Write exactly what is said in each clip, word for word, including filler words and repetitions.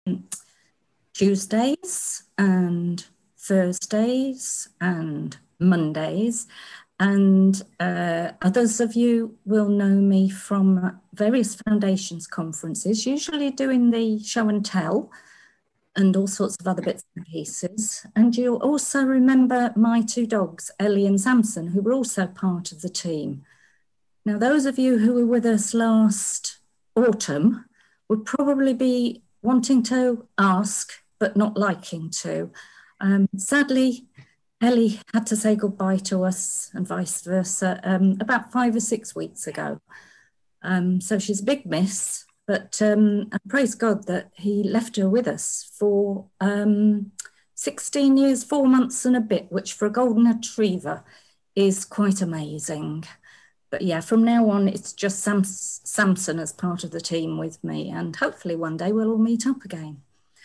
Tuesdays and Thursdays and Mondays. And uh, others of you will know me from various foundations conferences, usually doing the show and tell and all sorts of other bits and pieces. And you'll also remember my two dogs, Ellie and Samson, who were also part of the team. Now, those of you who were with us last autumn would probably be wanting to ask, but not liking to. Um, sadly, Ellie had to say goodbye to us and vice versa um, about five or six weeks ago. Um, so she's a big miss, but um, and praise God that he left her with us for um, sixteen years, four months and a bit, which for a golden retriever is quite amazing. But yeah, from now on, it's just Sam Samson as part of the team with me, and hopefully one day we'll all meet up again.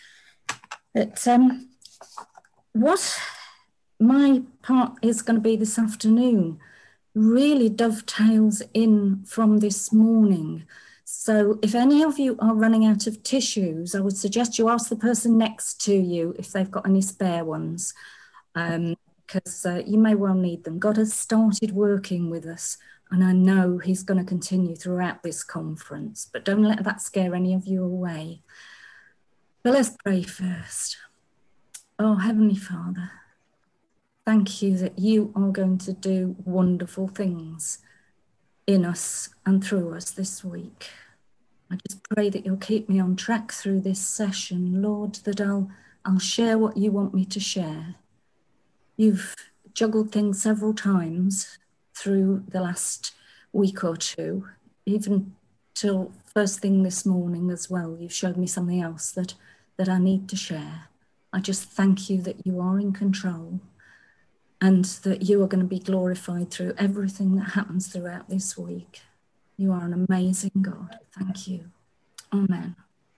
But um, what my part is going to be this afternoon really dovetails in from this morning. So if any of you are running out of tissues, I would suggest you ask the person next to you if they've got any spare ones, um, because uh, you may well need them. God has started working with us, and I know he's going to continue throughout this conference, but don't let that scare any of you away. But let's pray first. Oh, Heavenly Father, thank you that you are going to do wonderful things in us and through us this week. I just pray that you'll keep me on track through this session, Lord, that I'll, I'll share what you want me to share. You've juggled things several times through the last week or two, even till first thing this morning as well. You've showed me something else that, that I need to share. I just thank you that you are in control and that you are going to be glorified through everything that happens throughout this week. You are an amazing God. Thank you. Amen.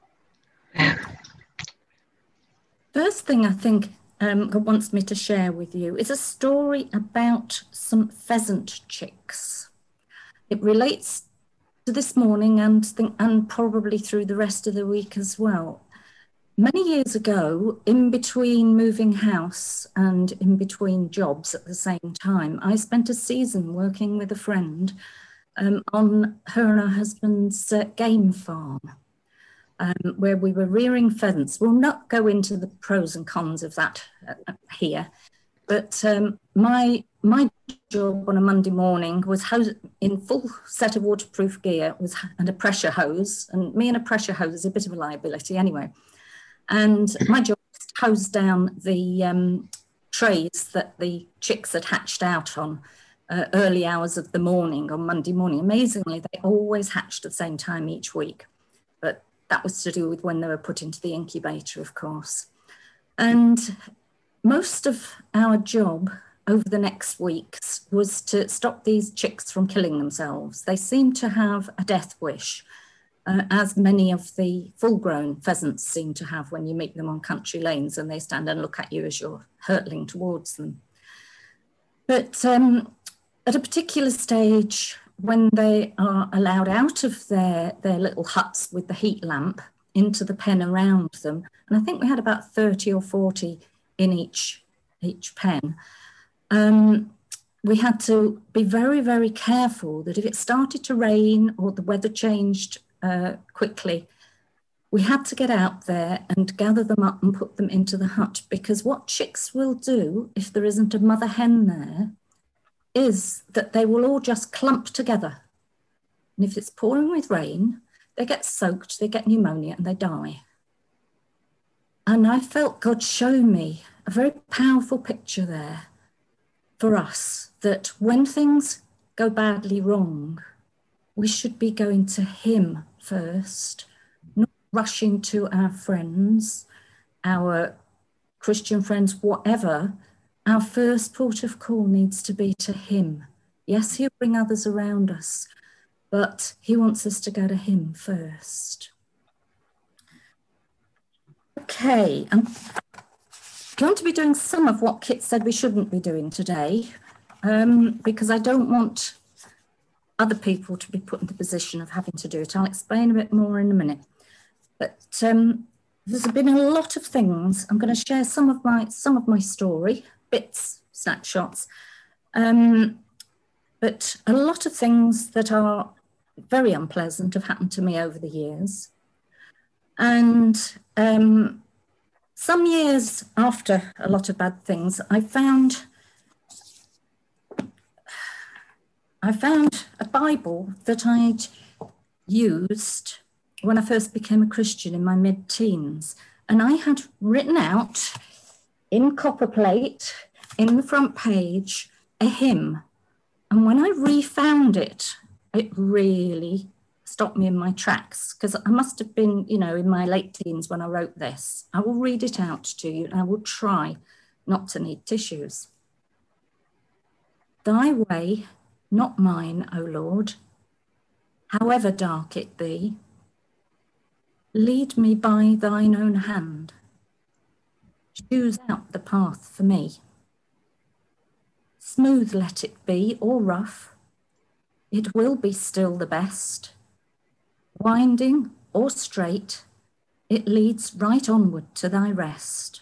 First thing I think um, God wants me to share with you is a story about some pheasant chicks. It relates to this morning and, think, and probably through the rest of the week as well. Many years ago, in between moving house and in between jobs at the same time, I spent a season working with a friend um, on her and her husband's uh, game farm, um, where we were rearing pheasants. We'll not go into the pros and cons of that uh, here, but um, my my job on a Monday morning was hose, in full set of waterproof gear was and a pressure hose, and me and a pressure hose is a bit of a liability anyway. And my job was to hose down the um, trays that the chicks had hatched out on uh, early hours of the morning on Monday morning. Amazingly, they always hatched at the same time each week. But that was to do with when they were put into the incubator, of course. And most of our job over the next weeks was to stop these chicks from killing themselves. They seemed to have a death wish. Uh, as many of the full-grown pheasants seem to have when you meet them on country lanes and they stand and look at you as you're hurtling towards them. But um, at a particular stage, when they are allowed out of their, their little huts with the heat lamp into the pen around them, and I think we had about thirty or forty in each, each pen, um, we had to be very, very careful that if it started to rain or the weather changed Uh, quickly, we had to get out there and gather them up and put them into the hut, because what chicks will do if there isn't a mother hen there is that they will all just clump together. And if it's pouring with rain, they get soaked, they get pneumonia and they die. And I felt God show me a very powerful picture there for us, that when things go badly wrong, we should be going to him first, not rushing to our friends, our Christian friends, whatever. Our first port of call needs to be to him. Yes, he'll bring others around us, but he wants us to go to him first. Okay, I'm going to be doing some of what Kit said we shouldn't be doing today, um, because I don't want other people to be put in the position of having to do it. I'll explain a bit more in a minute. But um, There's been a lot of things. I'm going to share some of my some of my story, bits, snapshots, um, but a lot of things that are very unpleasant have happened to me over the years. And um, some years after a lot of bad things, I found I found a Bible that I'd used when I first became a Christian in my mid-teens. And I had written out in copperplate, in the front page, a hymn. And when I refound it, it really stopped me in my tracks, because I must have been, you know, in my late teens when I wrote this. I will read it out to you, and I will try not to need tissues. Thy way, not mine, O Lord, however dark it be, lead me by thine own hand. Choose out the path for me. Smooth let it be, or rough, it will be still the best. Winding or straight, it leads right onward to thy rest.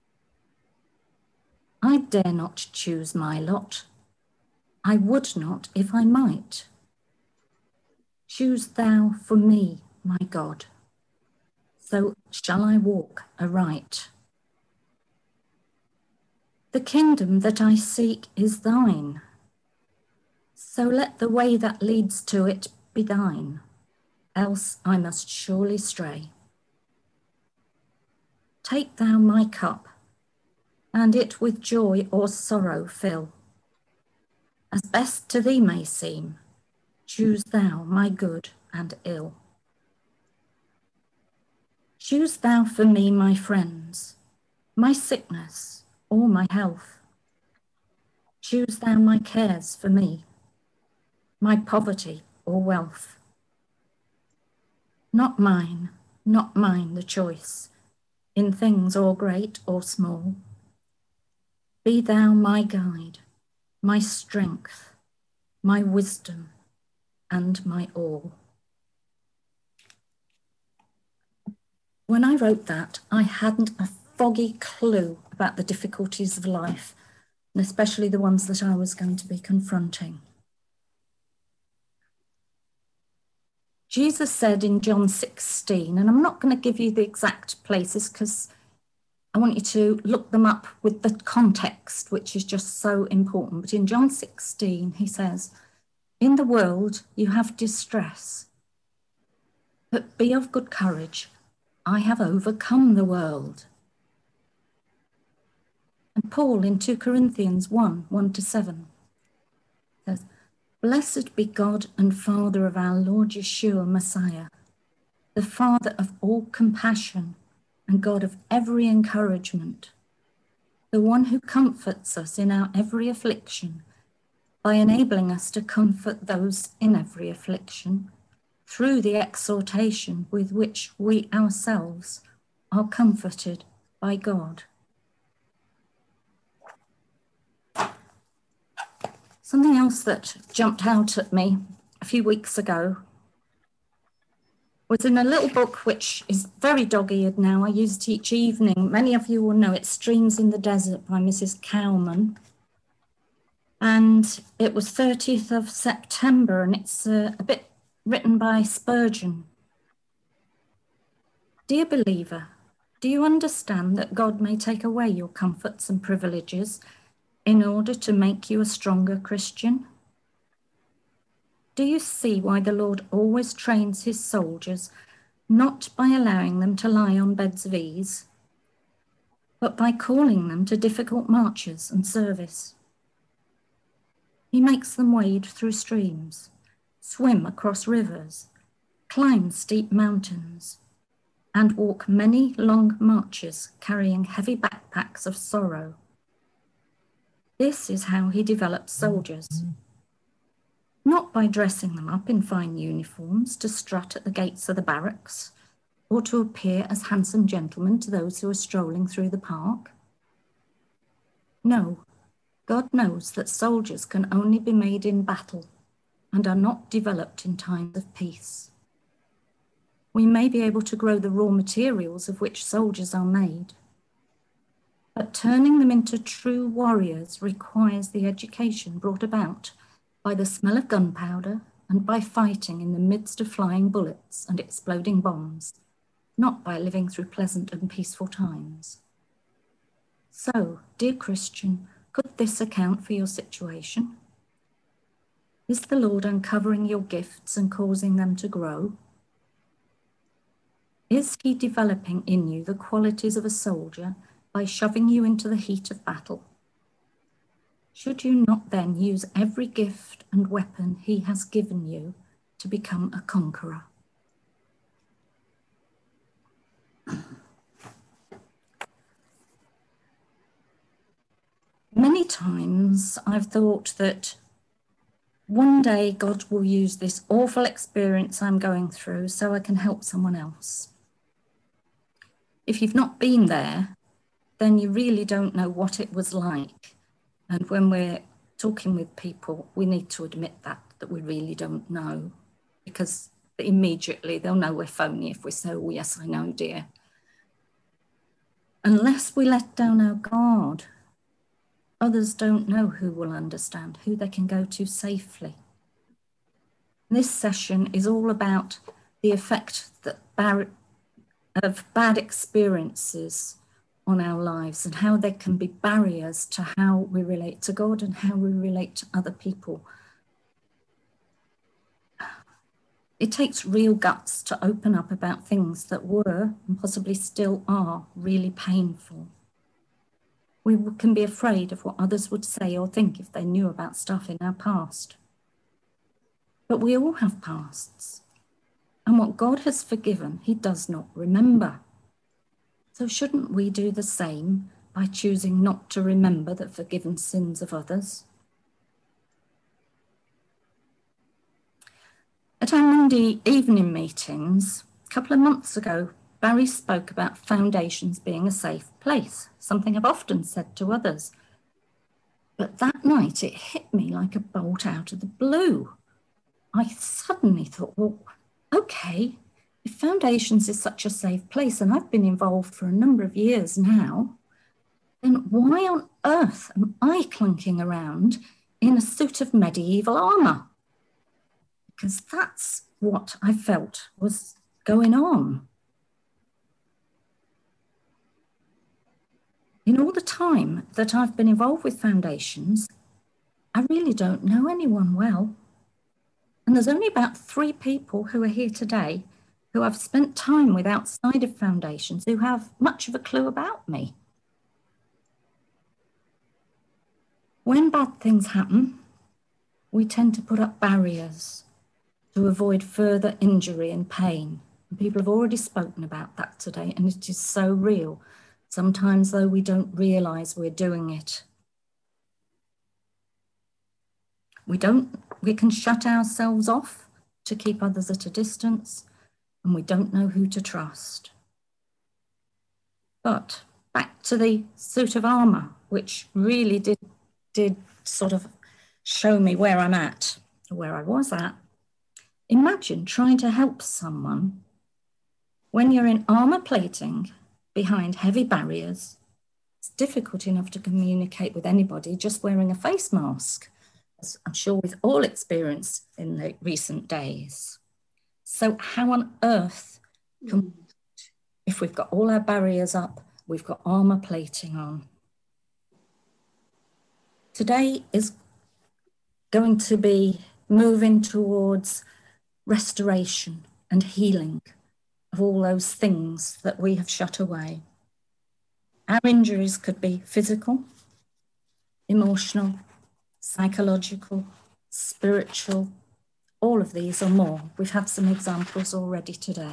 I dare not choose my lot. I would not if I might. Choose thou for me, my God. So shall I walk aright. The kingdom that I seek is thine. So let the way that leads to it be thine, else I must surely stray. Take thou my cup, and it with joy or sorrow fill. As best to thee may seem, choose thou my good and ill. Choose thou for me my friends, my sickness or my health. Choose thou my cares for me, my poverty or wealth. Not mine, not mine the choice, in things or great or small. Be thou my guide, my strength, my wisdom, and my all. When I wrote that, I hadn't a foggy clue about the difficulties of life, and especially the ones that I was going to be confronting. Jesus said in John sixteen, and I'm not going to give you the exact places because I want you to look them up with the context, which is just so important. But in John sixteen, he says, in the world you have distress, but be of good courage. I have overcome the world. And Paul in two Corinthians one, one to seven says, blessed be God and Father of our Lord Yeshua Messiah, the Father of all compassion and God of every encouragement, the one who comforts us in our every affliction by enabling us to comfort those in every affliction through the exhortation with which we ourselves are comforted by God. Something else that jumped out at me a few weeks ago was in a little book which is very dog-eared now. I use it each evening. Many of you will know it, Streams in the Desert by Missus Cowman. And it was thirtieth of September, and it's a, a bit written by Spurgeon. Dear believer, do you understand that God may take away your comforts and privileges in order to make you a stronger Christian? Do you see why the Lord always trains his soldiers not by allowing them to lie on beds of ease, but by calling them to difficult marches and service? He makes them wade through streams, swim across rivers, climb steep mountains, and walk many long marches carrying heavy backpacks of sorrow. This is how he develops soldiers. Not by dressing them up in fine uniforms to strut at the gates of the barracks, or to appear as handsome gentlemen to those who are strolling through the park. No, God knows that soldiers can only be made in battle and are not developed in times of peace. We may be able to grow the raw materials of which soldiers are made. But turning them into true warriors requires the education brought about by the smell of gunpowder and by fighting in the midst of flying bullets and exploding bombs, not by living through pleasant and peaceful times. So, dear Christian, could this account for your situation? Is the Lord uncovering your gifts and causing them to grow? Is he developing in you the qualities of a soldier by shoving you into the heat of battle? Should you not then use every gift and weapon he has given you to become a conqueror? Many times I've thought that one day God will use this awful experience I'm going through so I can help someone else. If you've not been there, then you really don't know what it was like. And when we're talking with people, we need to admit that, that we really don't know, because immediately they'll know we're phony if we say, oh, yes, I know, dear. Unless we let down our guard, others don't know who will understand, who they can go to safely. This session is all about the effect that bar- of bad experiences on our lives and how they can be barriers to how we relate to God and how we relate to other people. It takes real guts to open up about things that were and possibly still are really painful. We can be afraid of what others would say or think if they knew about stuff in our past. But we all have pasts, and what God has forgiven, he does not remember. So shouldn't we do the same by choosing not to remember the forgiven sins of others? At our Monday evening meetings, a couple of months ago, Barry spoke about foundations being a safe place, something I've often said to others. But that night it hit me like a bolt out of the blue. I suddenly thought, well, okay, if foundations is such a safe place, and I've been involved for a number of years now, then why on earth am I clunking around in a suit of medieval armour? Because that's what I felt was going on. In all the time that I've been involved with foundations, I really don't know anyone well. And there's only about three people who are here today who I've spent time with outside of foundations who have much of a clue about me. When bad things happen, we tend to put up barriers to avoid further injury and pain. And people have already spoken about that today, and it is so real. Sometimes, though, we don't realise we're doing it. We don't, we can shut ourselves off to keep others at a distance, and we don't know who to trust. But back to the suit of armour, which really did, did sort of show me where I'm at, or where I was at. Imagine trying to help someone when you're in armour plating behind heavy barriers. It's difficult enough to communicate with anybody just wearing a face mask, as I'm sure we've all experienced in the recent days. So how on earth can we, if we've got all our barriers up, we've got armour plating on? Today is going to be moving towards restoration and healing of all those things that we have shut away. Our injuries could be physical, emotional, psychological, spiritual, all of these or more. We've had some examples already today.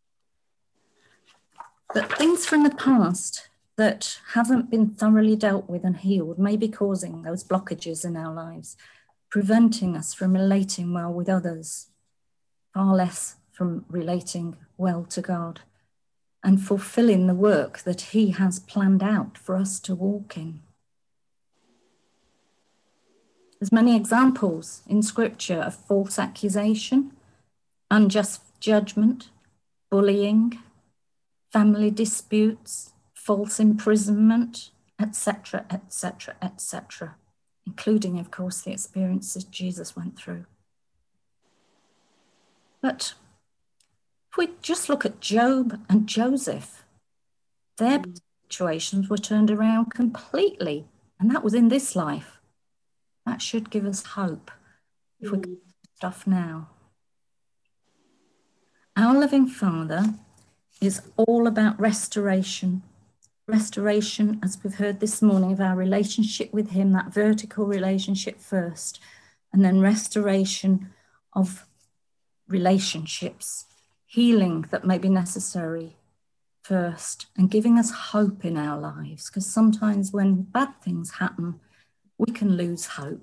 But things from the past that haven't been thoroughly dealt with and healed may be causing those blockages in our lives, preventing us from relating well with others, far less from relating well to God, and fulfilling the work that he has planned out for us to walk in. There's many examples in scripture of false accusation, unjust judgment, bullying, family disputes, false imprisonment, et cetera, et cetera, et cetera, including, of course, the experiences Jesus went through. But if we just look at Job and Joseph, their situations were turned around completely, and that was in this life. That should give us hope if we can do stuff now. Our loving Father is all about restoration. Restoration, as we've heard this morning, of our relationship with him, that vertical relationship first, and then restoration of relationships, healing that may be necessary first, and giving us hope in our lives, because sometimes when bad things happen, we can lose hope.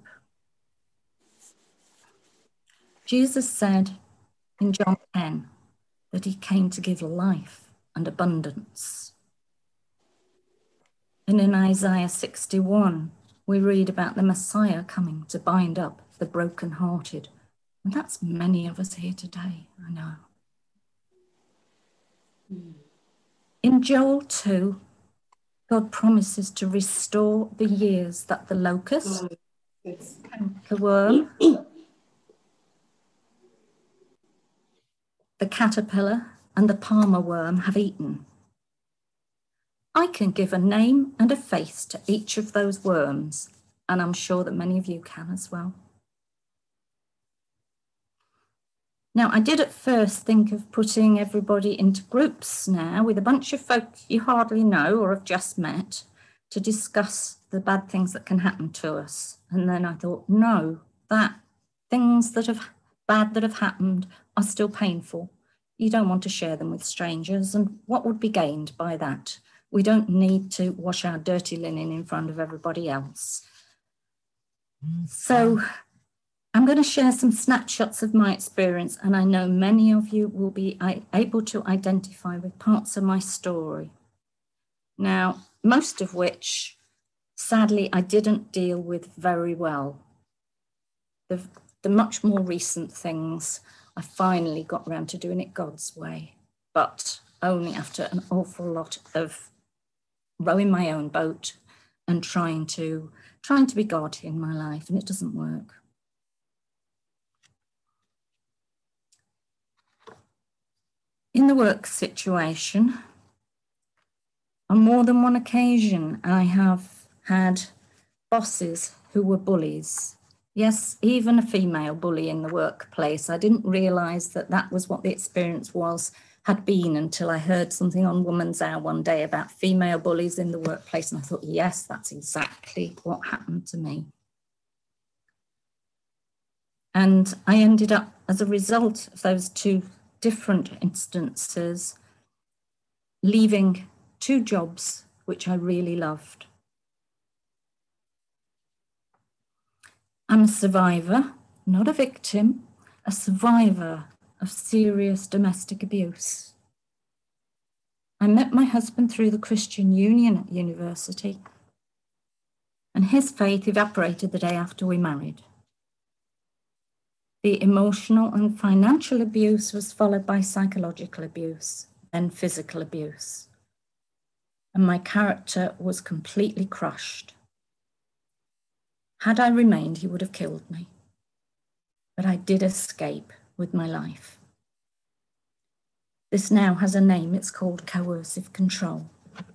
Jesus said in John ten that he came to give life and abundance. And in Isaiah sixty-one, we read about the Messiah coming to bind up the brokenhearted. And that's many of us here today, I know. Mm. In Joel two, God promises to restore the years that the locust, oh, yes. the worm, the caterpillar, and the palmer worm have eaten. I can give a name and a face to each of those worms, and I'm sure that many of you can as well. Now, I did at first think of putting everybody into groups now with a bunch of folk you hardly know or have just met to discuss the bad things that can happen to us. And then I thought, no, that things that have bad that have happened are still painful. You don't want to share them with strangers. And what would be gained by that? We don't need to wash our dirty linen in front of everybody else. So I'm going to share some snapshots of my experience, and I know many of you will be able to identify with parts of my story. Now, most of which, sadly, I didn't deal with very well. The, the much more recent things, I finally got around to doing it God's way, but only after an awful lot of rowing my own boat and trying to, trying to be God in my life, and it doesn't work. In the work situation, on more than one occasion, I have had bosses who were bullies. Yes, even a female bully in the workplace. I didn't realise that that was what the experience was, had been, until I heard something on Woman's Hour one day about female bullies in the workplace. And I thought, yes, that's exactly what happened to me. And I ended up, as a result of those two different instances, leaving two jobs which I really loved. I'm a survivor, not a victim, a survivor of serious domestic abuse. I met my husband through the Christian Union at university, and his faith evaporated the day after we married. The emotional and financial abuse was followed by psychological abuse and physical abuse. And my character was completely crushed. Had I remained, he would have killed me. But I did escape with my life. This now has a name. It's called coercive control.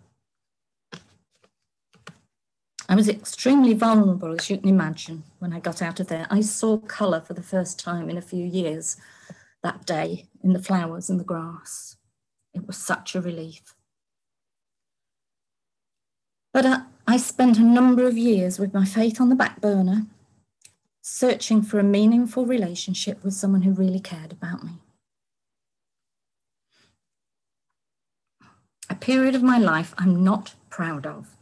I was extremely vulnerable, as you can imagine, when I got out of there. I saw colour for the first time in a few years that day in the flowers and the grass. It was such a relief. But I, I spent a number of years with my faith on the back burner, searching for a meaningful relationship with someone who really cared about me. A period of my life I'm not proud of.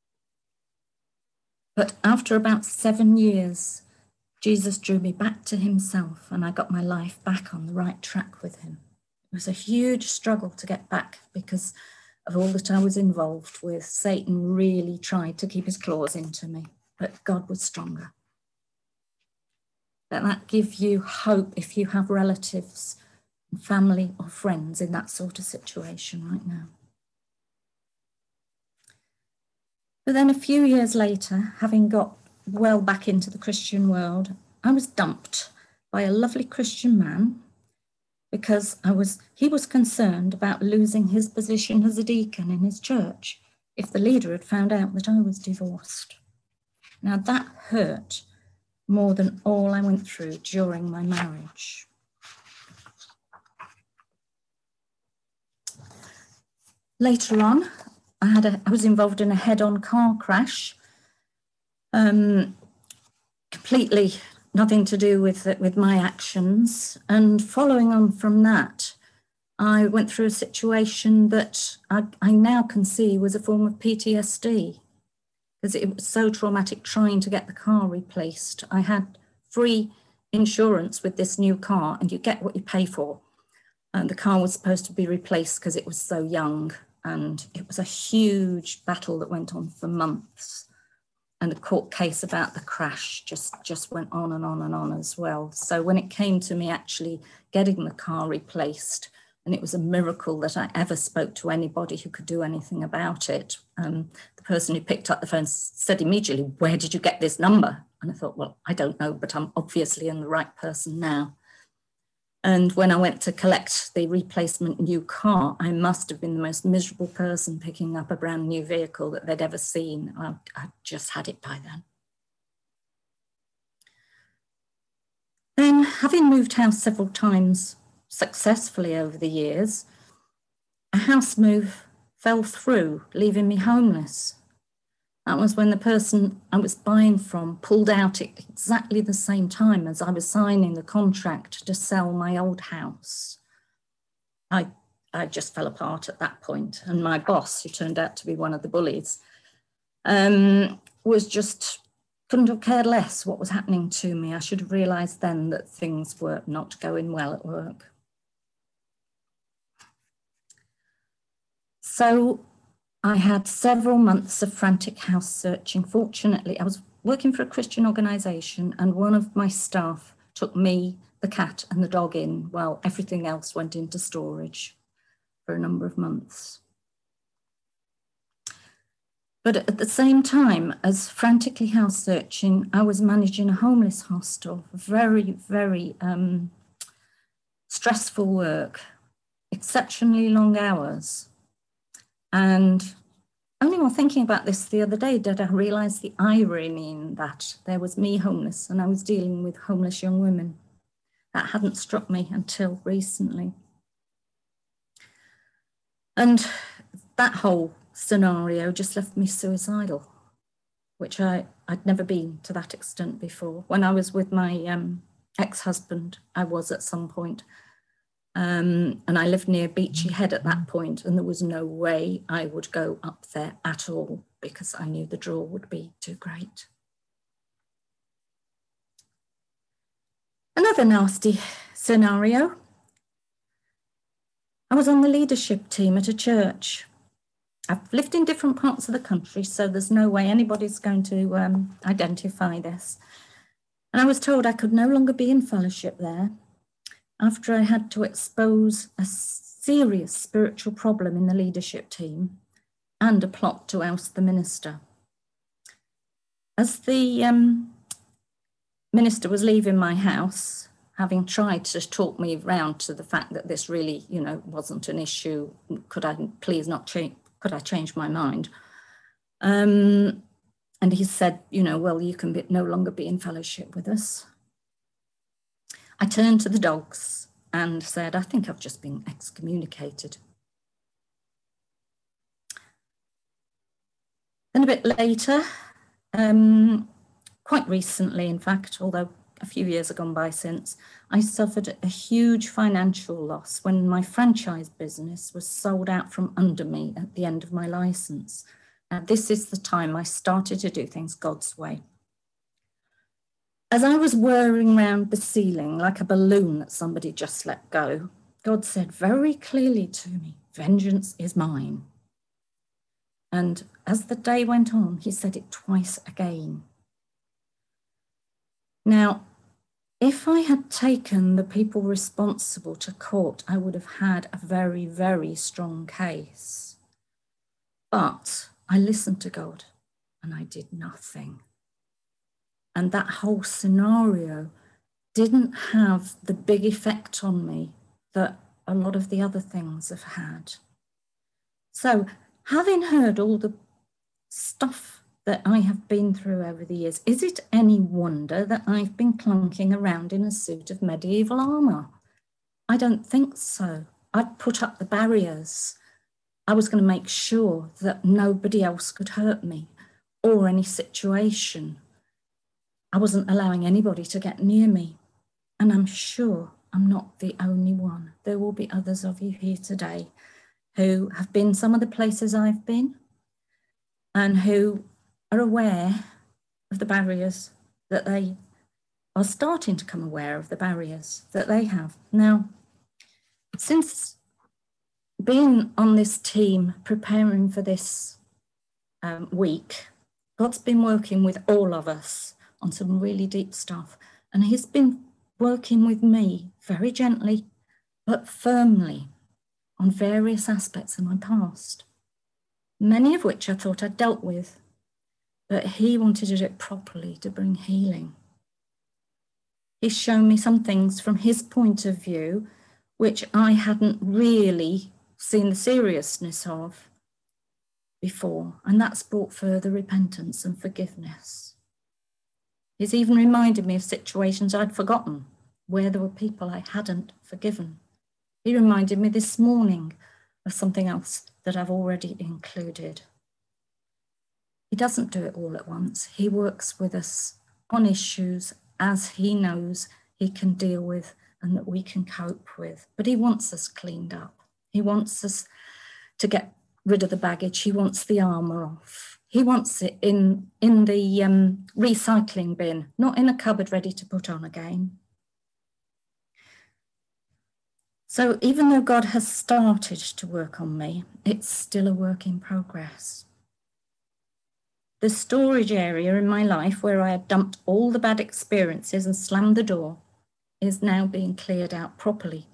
But after about seven years, Jesus drew me back to himself, and I got my life back on the right track with him. It was a huge struggle to get back because of all that I was involved with. Satan really tried to keep his claws into me, but God was stronger. Let that give you hope if you have relatives family or friends in that sort of situation right now. But then a few years later, having got well back into the Christian world, I was dumped by a lovely Christian man because I was, he was concerned about losing his position as a deacon in his church if the leader had found out that I was divorced. Now that hurt more than all I went through during my marriage. Later on, I, had a, I was involved in a head-on car crash, um, completely nothing to do with, with my actions. And following on from that, I went through a situation that I, I now can see was a form of P T S D, because it was so traumatic trying to get the car replaced. I had free insurance with this new car, and you get what you pay for. And the car was supposed to be replaced because it was so young, and it was a huge battle that went on for months. And the court case about the crash just, just went on and on and on as well. So when it came to me actually getting the car replaced, and it was a miracle that I ever spoke to anybody who could do anything about it. Um, the person who picked up the phone said immediately, "Where did you get this number?" And I thought, well, I don't know, but I'm obviously in the right person now. And when I went to collect the replacement new car, I must have been the most miserable person picking up a brand new vehicle that they'd ever seen. I, I just had it by then. Then, having moved house several times successfully over the years, a house move fell through, leaving me homeless. That was when the person I was buying from pulled out at exactly the same time as I was signing the contract to sell my old house. I, I just fell apart at that point, and my boss, who turned out to be one of the bullies, um, was just, couldn't have cared less what was happening to me. I should have realised then that things were not going well at work. So I had several months of frantic house searching. Fortunately, I was working for a Christian organisation, and one of my staff took me, the cat and the dog in while everything else went into storage for a number of months. But at the same time as frantically house searching, I was managing a homeless hostel, very, very um, stressful work, exceptionally long hours. And only while thinking about this the other day did I realise the irony in that. There was me homeless and I was dealing with homeless young women. That hadn't struck me until recently. And that whole scenario just left me suicidal, which I, I'd never been to that extent before. When I was with my um, ex-husband, I was at some point. Um, and I lived near Beachy Head at that point, and there was no way I would go up there at all because I knew the draw would be too great. Another nasty scenario. I was on the leadership team at a church. I've lived in different parts of the country, so there's no way anybody's going to um, identify this. And I was told I could no longer be in fellowship there after I had to expose a serious spiritual problem in the leadership team and a plot to oust the minister. As the um, minister was leaving my house, having tried to talk me round to the fact that this really, you know, wasn't an issue, could I please not change, could I change my mind? Um, and he said, you know, well, you can be, no longer be in fellowship with us. I turned to the dogs and said, I think I've just been excommunicated. Then a bit later, um, quite recently, in fact, although a few years have gone by since, I suffered a huge financial loss when my franchise business was sold out from under me at the end of my license. Now, this is the time I started to do things God's way. As I was whirring round the ceiling like a balloon that somebody just let go, God said very clearly to me, vengeance is mine. And as the day went on, he said it twice again. Now, if I had taken the people responsible to court, I would have had a very, very strong case. But I listened to God and I did nothing. And that whole scenario didn't have the big effect on me that a lot of the other things have had. So, having heard all the stuff that I have been through over the years, is it any wonder that I've been clunking around in a suit of medieval armour? I don't think so. I'd put up the barriers. I was going to make sure that nobody else could hurt me or any situation. I wasn't allowing anybody to get near me. And I'm sure I'm not the only one. There will be others of you here today who have been some of the places I've been and who are aware of the barriers that they are starting to come aware of the barriers that they have. Now, since being on this team, preparing for this um, week, God's been working with all of us on some really deep stuff. And he's been working with me very gently, but firmly on various aspects of my past, many of which I thought I'd dealt with, but he wanted to do it properly to bring healing. He's shown me some things from his point of view, which I hadn't really seen the seriousness of before, and that's brought further repentance and forgiveness. He's even reminded me of situations I'd forgotten, where there were people I hadn't forgiven. He reminded me this morning of something else that I've already included. He doesn't do it all at once. He works with us on issues as he knows he can deal with and that we can cope with. But he wants us cleaned up. He wants us to get rid of the baggage. He wants the armour off. He wants it in, in the um, recycling bin, not in a cupboard ready to put on again. So even though God has started to work on me, it's still a work in progress. The storage area in my life where I had dumped all the bad experiences and slammed the door is now being cleared out properly.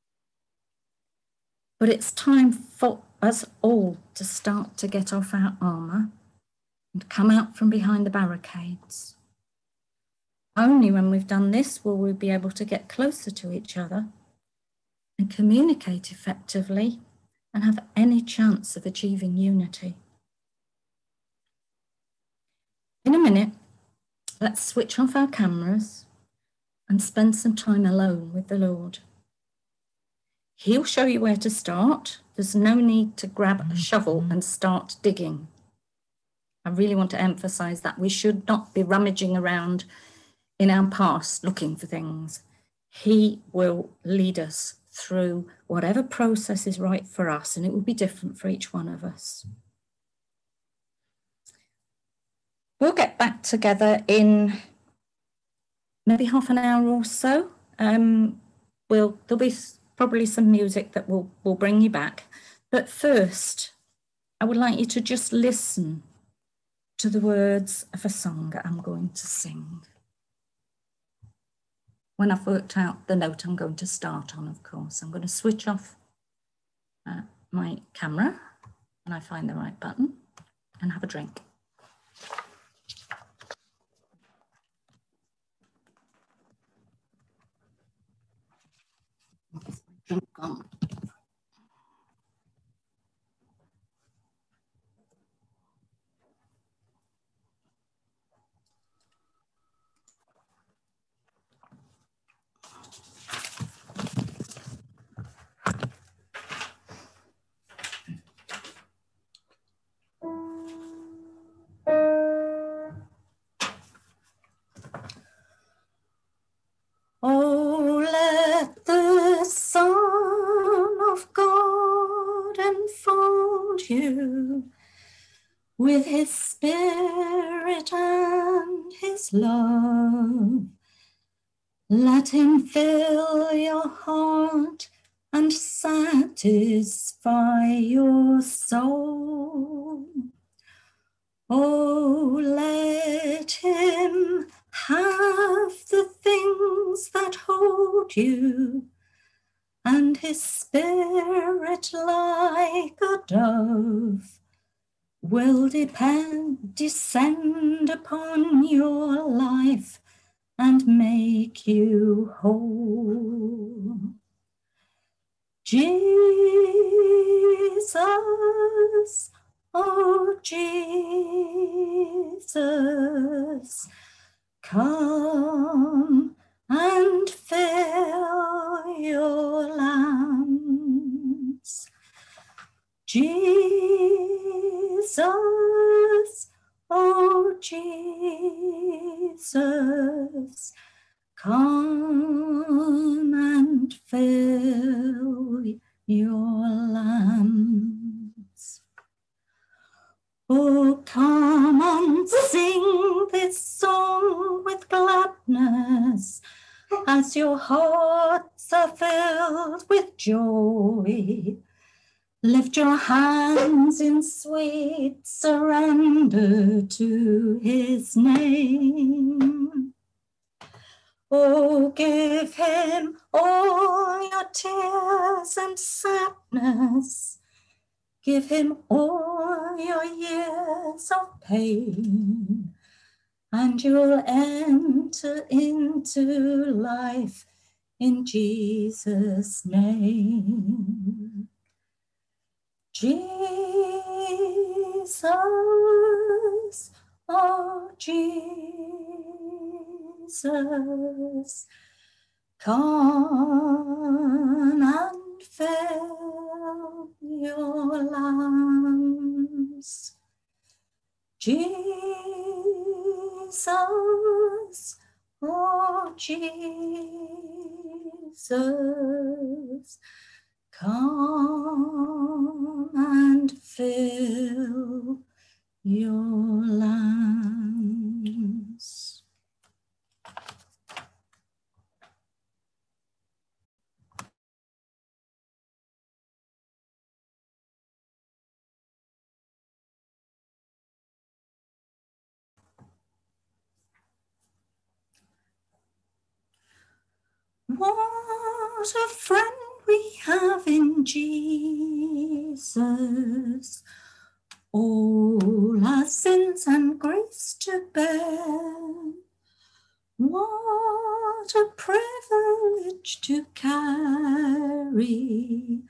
But it's time for us all to start to get off our armour and come out from behind the barricades. Only when we've done this will we be able to get closer to each other and communicate effectively and have any chance of achieving unity. In a minute, let's switch off our cameras and spend some time alone with the Lord. He'll show you where to start. There's no need to grab a shovel and start digging. I really want to emphasize that we should not be rummaging around in our past looking for things. He will lead us through whatever process is right for us, and it will be different for each one of us. We'll get back together in maybe half an hour or so. Um, we'll, there'll be probably some music that will, will bring you back. But first, I would like you to just listen to the words of a song that I'm going to sing. When I've worked out the note I'm going to start on, of course, I'm going to switch off uh, my camera when I find the right button and have a drink. Where's my drink gone? Oh, let the Son of God enfold you with his spirit and his love. Let him fill your heart and satisfy your soul. Oh, let him have the things you, and his spirit like a dove will depend, descend upon your life and make you whole. Jesus, oh Jesus, come and fill your lamps. Jesus, oh Jesus, come and fill your lamps. Oh, come and sing this song with gladness as your hearts are filled with joy. Lift your hands in sweet surrender to his name. Oh, give him all your tears and sadness. Give him all your years of pain, and you'll enter into life in Jesus' name. Jesus, oh Jesus, come and fill your lamps. Jesus, oh Jesus, come and fill your lamps. What a friend we have in Jesus, all our sins and griefs to bear. What a privilege to carry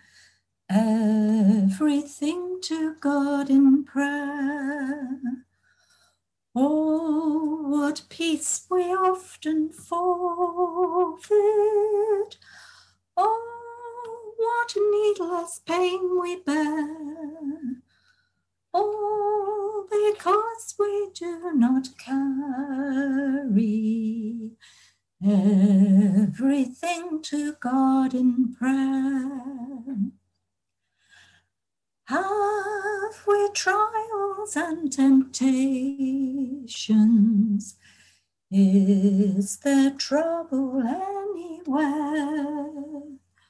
everything to God in prayer. Oh, what peace we often forfeit. Oh, what needless pain we bear. Oh, because we do not carry everything to God in prayer. Have we trials and temptations? Is there trouble anywhere?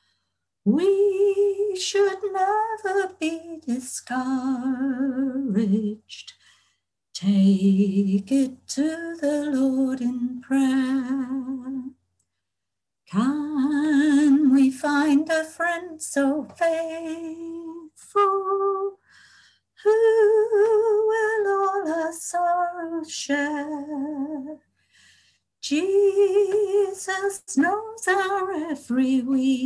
We should never be discouraged. Take it to the Lord in prayer. Can we find a friend so faithful, who will all our sorrows share? Jesus knows our every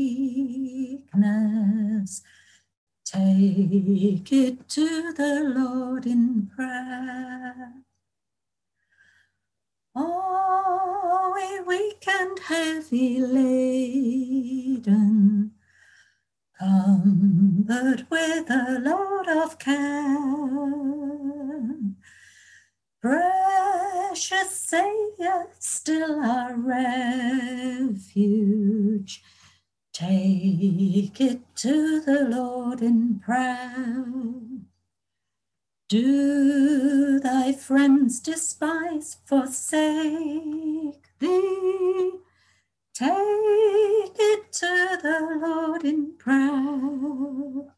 weakness. Take it to the Lord in prayer. Oh, we weak and heavy laden, come but with a load of care. Precious Saviour, still our refuge, take it to the Lord in prayer. Do thy friends despise, forsake thee? Take it to the Lord in prayer.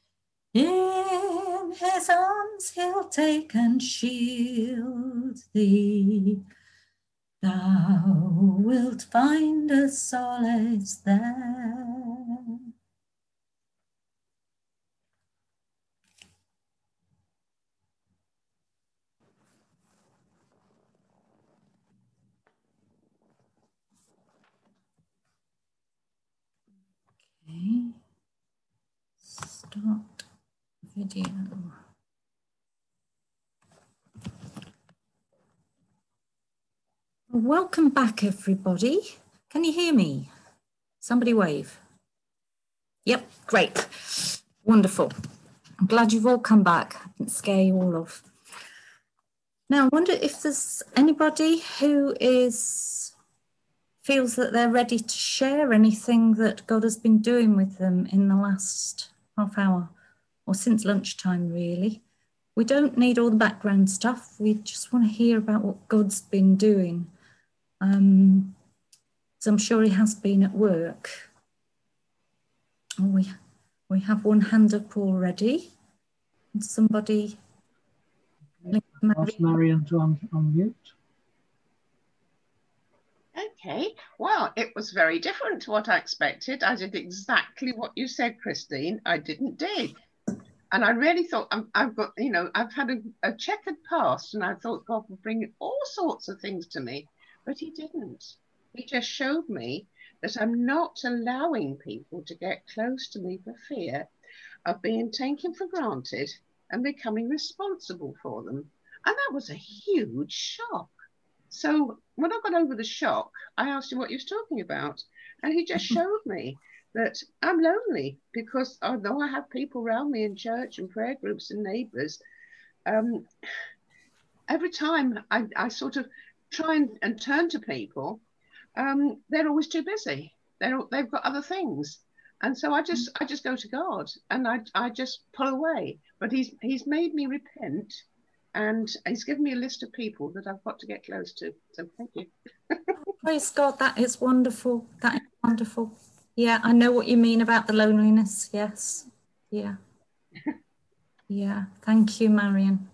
In his arms he'll take and shield thee. Thou wilt find a solace there. Okay. Start video. Welcome back, everybody. Can you hear me? Somebody wave. Yep, great. Wonderful. I'm glad you've all come back. I didn't scare you all off. Now, I wonder if there's anybody who is feels that they're ready to share anything that God has been doing with them in the last half hour or since lunchtime, really. We don't need all the background stuff. We just want to hear about what God's been doing. Um, so I'm sure he has been at work. Oh, we, we have one hand up already. And somebody... Ask Marion to un unmute. Okay, well, it was very different to what I expected. I did exactly what you said, Christine. I didn't dig. And I really thought, I'm, I've got, you know, I've had a, a checkered past, and I thought God would bring all sorts of things to me, but he didn't. He just showed me that I'm not allowing people to get close to me for fear of being taken for granted and becoming responsible for them. And that was a huge shock. So when I got over the shock, I asked him what he was talking about. And he just showed me that I'm lonely, because although I have people around me in church and prayer groups and neighbours, um, every time I, I sort of try and, and turn to people, um, they're always too busy. They're, they've got other things. And so I just I just go to God, and I, I just pull away. But he's, he's made me repent. And he's given me a list of people that I've got to get close to. So thank you. Praise God, that is wonderful. That is wonderful. Yeah, I know what you mean about the loneliness. Yes. Yeah. Yeah. Thank you, Marion.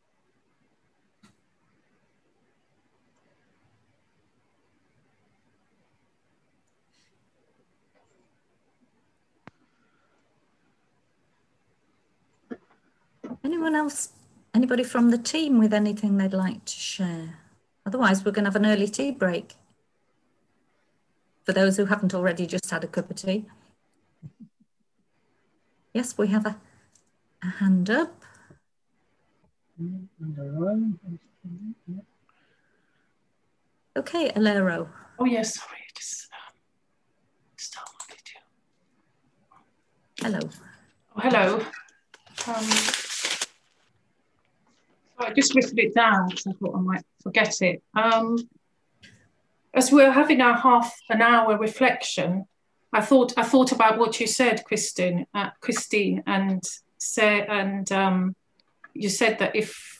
Anyone else? Anybody from the team with anything they'd like to share? Otherwise, we're going to have an early tea break. For those who haven't already just had a cup of tea. Yes, we have a, a hand up. Okay, Alero. Oh, yes, sorry. Just um, start my video. Hello. Oh, hello. Um, so I just written it down because I thought I might forget it. Um, as we were having our half an hour reflection, I thought I thought about what you said, Christine, uh, Christine, and say, and um, you said that if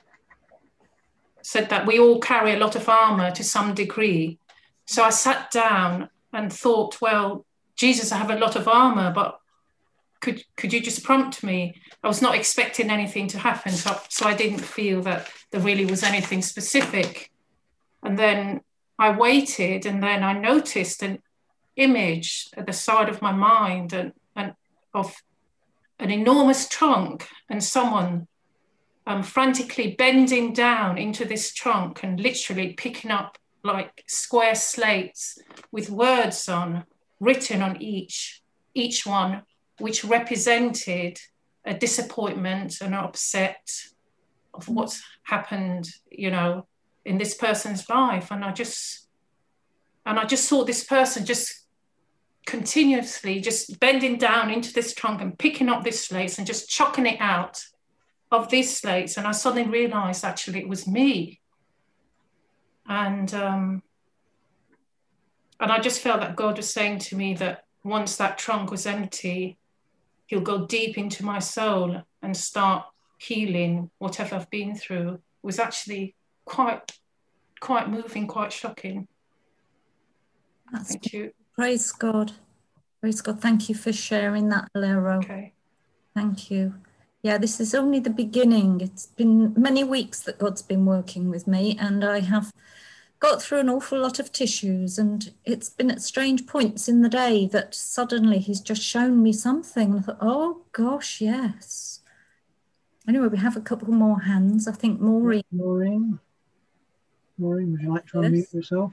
said that we all carry a lot of armor to some degree. So I sat down and thought, well, Jesus, I have a lot of armor, but could could you just prompt me? I was not expecting anything to happen, so, so I didn't feel that there really was anything specific. And then I waited, and then I noticed an image at the side of my mind and, and of an enormous trunk and someone um, frantically bending down into this trunk and literally picking up like square slates with words on, written on each, each one, which represented a disappointment and an upset of what's happened, you know, in this person's life. And I just, and I just saw this person just continuously just bending down into this trunk and picking up this slates and just chucking it out of these slates. And I suddenly realized actually it was me. And, um, and I just felt that God was saying to me that once that trunk was empty, he'll go deep into my soul and start healing whatever I've been through. It was actually quite, quite moving, quite shocking. That's Thank you. Praise God. Praise God. Thank you for sharing that, Alero. Okay. Thank you. Yeah, this is only the beginning. It's been many weeks that God's been working with me, and I have got through an awful lot of tissues, and it's been at strange points in the day that suddenly he's just shown me something. And I thought, oh gosh, yes. Anyway, we have a couple more hands. I think Maureen. Maureen. Maureen, would you like to Yes. unmute yourself?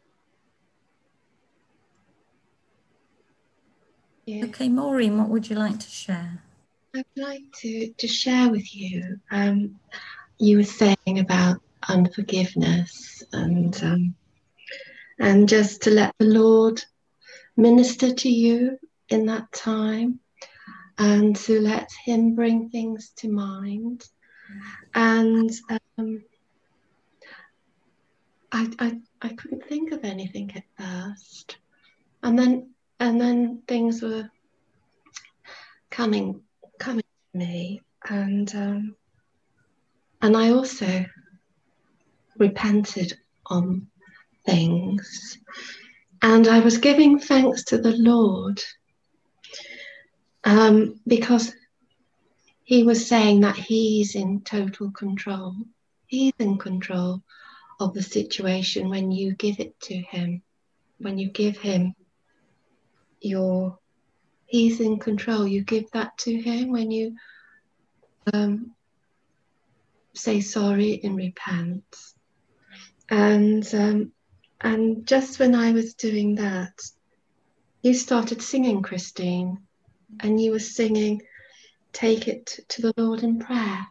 Yeah. Okay, Maureen, what would you like to share? I'd like to, to share with you, um, you were saying about unforgiveness and um, and just to let the Lord minister to you in that time and to let him bring things to mind. And um, I, I, I couldn't think of anything at first. And then and then things were coming coming to me, and um, and I also repented on things, and I was giving thanks to the Lord um, because he was saying that he's in total control. He's in control of the situation when you give it to him, when you give him your, he's in control. You give that to him when you um, say sorry and repent. And um, and just when I was doing that, you started singing, Christine, and you were singing, "Take it to the Lord in prayer."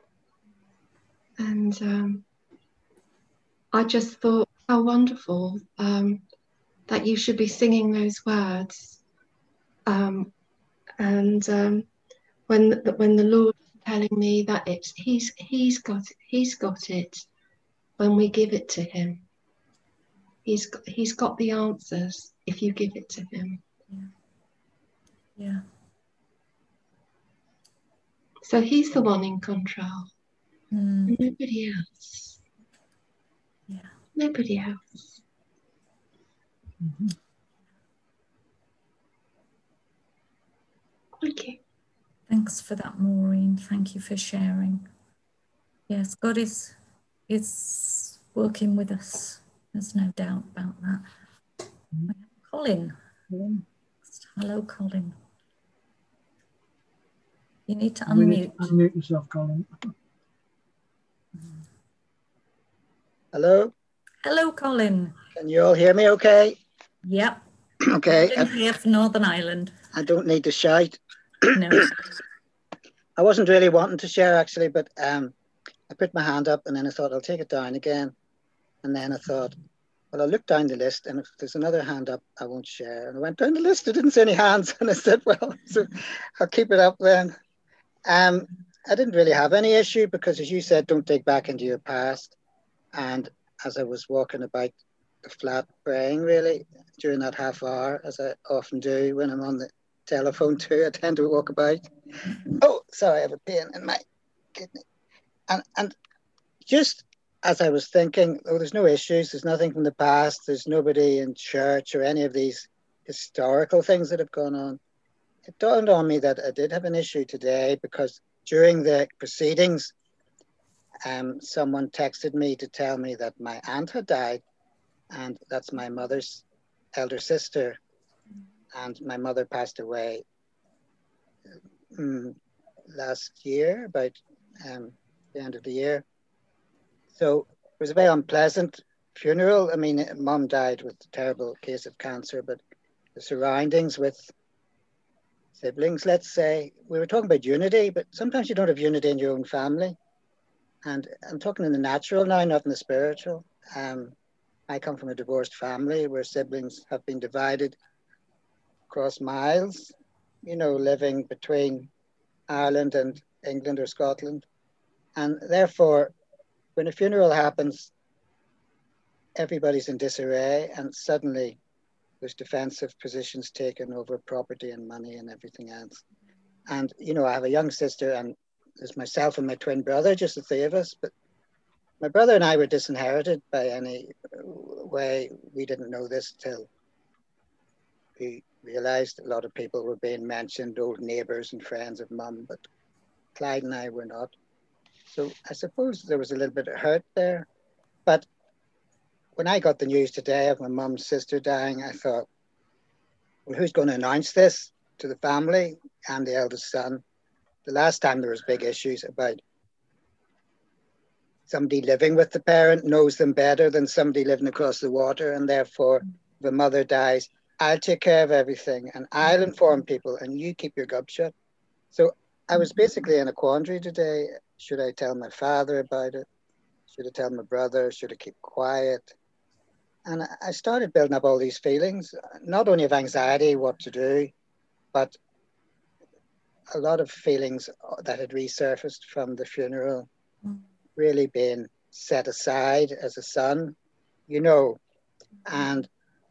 And um, I just thought, how wonderful um, that you should be singing those words. Um, and um, when when the Lord was telling me that it's he's he's got he's got it when we give it to him. He's got, he's got the answers if you give it to him. Yeah. Yeah. So he's the one in control. Mm. Nobody else. Yeah. Nobody else. Mm-hmm. Thank you. Thanks for that, Maureen. Thank you for sharing. Yes, God is is working with us. There's no doubt about that. Mm-hmm. Colin. Yeah. Hello, Colin. You need to You need unmute. to unmute yourself, Colin. Hello, Hello, Colin. can you all hear me okay? Yep. Okay, In here for Northern Ireland. I don't need to shout. No. I wasn't really wanting to share actually, but um, I put my hand up and then I thought I'll take it down again. And then I thought, well, I'll look down the list and if there's another hand up, I won't share. And I went down the list, I didn't see any hands and I said, well, so I'll keep it up then. Um, I didn't really have any issue because as you said, don't dig back into your past. And as I was walking about the flat praying really during that half hour, as I often do when I'm on the telephone too, I tend to walk about. Oh, sorry, I have a pain in my kidney. And, and just as I was thinking, oh, there's no issues, there's nothing from the past, there's nobody in church or any of these historical things that have gone on. It dawned on me that I did have an issue today because during the proceedings, um, someone texted me to tell me that my aunt had died, and that's my mother's elder sister, and my mother passed away um, last year, about um, the end of the year. So it was a very unpleasant funeral. I mean, mum died with a terrible case of cancer, but the surroundings with siblings, let's say, we were talking about unity, but sometimes you don't have unity in your own family. And I'm talking in the natural now, not in the spiritual. Um, I come from a divorced family where siblings have been divided across miles, you know, living between Ireland and England or Scotland. And therefore, when a funeral happens, everybody's in disarray and suddenly there's defensive positions taken over property and money and everything else. And, you know, I have a young sister and there's myself and my twin brother, just the three of us. But my brother and I were disinherited by any way. We didn't know this till we realized a lot of people were being mentioned, old neighbors and friends of mum, but Clyde and I were not. So I suppose there was a little bit of hurt there. But when I got the news today of my mum's sister dying, I thought, well, who's going to announce this to the family? I'm the eldest son. The last time there was big issues about somebody living with the parent knows them better than somebody living across the water, and therefore if the mother dies, I'll take care of everything and I'll inform people and you keep your gob shut. So I was basically in a quandary today. Should I tell my father about it? Should I tell my brother? Should I keep quiet? And I started building up all these feelings, not only of anxiety, what to do, but a lot of feelings that had resurfaced from the funeral, really being set aside as a son, you know. And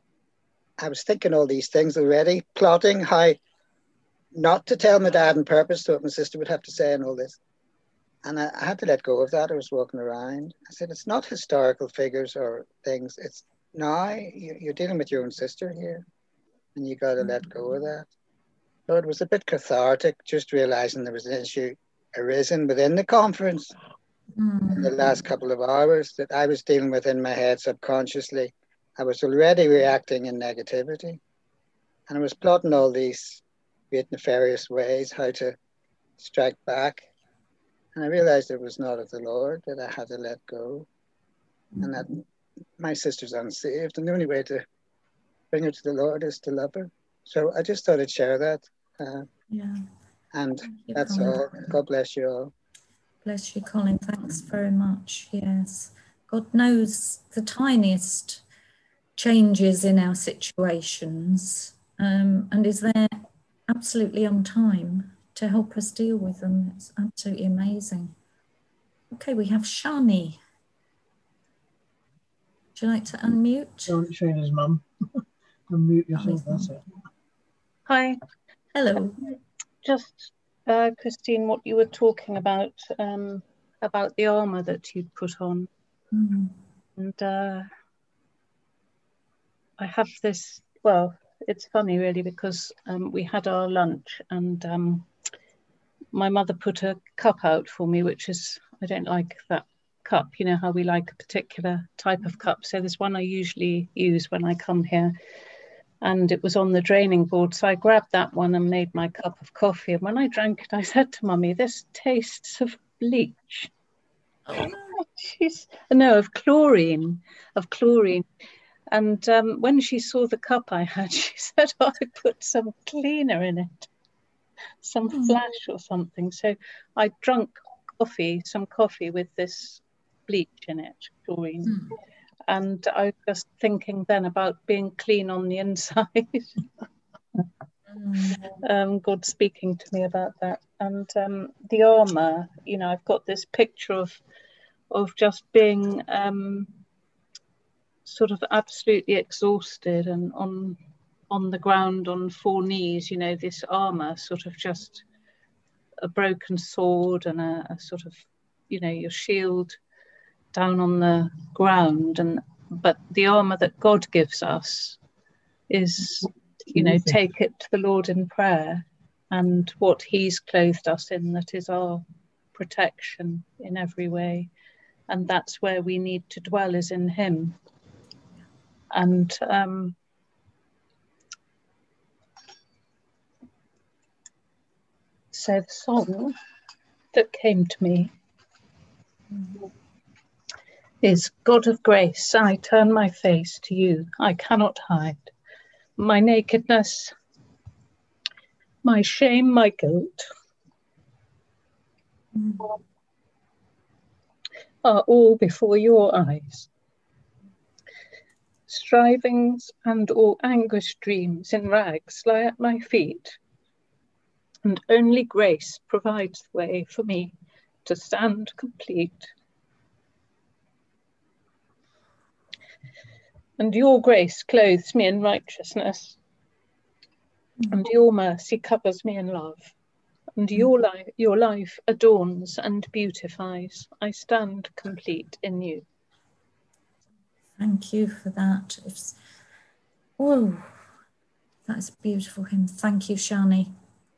I was thinking all these things already, plotting how not to tell my dad on purpose so what my sister would have to say and all this. And I, I had to let go of that. I was walking around. I said, it's not historical figures or things. It's now you, you're dealing with your own sister here and you got to let go of that. So it was a bit cathartic, just realizing there was an issue arisen within the conference mm. in the last couple of hours that I was dealing with in my head subconsciously. I was already reacting in negativity, and I was plotting all these great nefarious ways how to strike back. And I realized it was not of the Lord, that I had to let go, mm. and that my sister's unsaved, and the only way to bring her to the Lord is to love her. So I just thought I'd share that. Uh, yeah. And you, that's Colin. all. God bless you all. Bless you, Colin. Thanks very much. Yes. God knows the tiniest changes in our situations um, and is there absolutely on time to help us deal with them. It's absolutely amazing. Okay, we have Shani. Would you like to unmute? Shana's mum. Unmute yourself, that's it. Hi. Hello. Just, uh, Christine, what you were talking about, um, about the armour that you'd put on. Mm. And uh, I have this, well, it's funny really because um, we had our lunch and um, my mother put a cup out for me, which is, I don't like that cup. You know how we like a particular type of cup. So there's one I usually use when I come here. And it was on the draining board. So I grabbed that one and made my cup of coffee. And when I drank it, I said to Mummy, this tastes of bleach. Oh, no. She's, no, of chlorine, of chlorine. And um, when she saw the cup I had, she said, oh, I put some cleaner in it, some Mm. flash or something. So I drank coffee, some coffee with this bleach in it, chlorine. Mm. And I was just thinking then about being clean on the inside. Mm. um, God speaking to me about that. And um, the armour, you know, I've got this picture of of just being um, sort of absolutely exhausted and on on the ground on four knees, you know, this armour, sort of just a broken sword and a, a sort of, you know, your shield down on the ground. And but the armour that God gives us is, you know, take it to the Lord in prayer, and what he's clothed us in, that is our protection in every way. And that's where we need to dwell, is in him. And um, so the song that came to me is, God of grace, I turn my face to you, I cannot hide my nakedness, my shame, my guilt Mm. are all before your eyes. Strivings and all anguished dreams in rags lie at my feet, and only grace provides the way for me to stand complete. And your grace clothes me in righteousness, and your mercy covers me in love, and your life, your life adorns and beautifies. I stand complete in you. Thank you for that. It's, oh, that's a beautiful hymn. Thank you, Shani.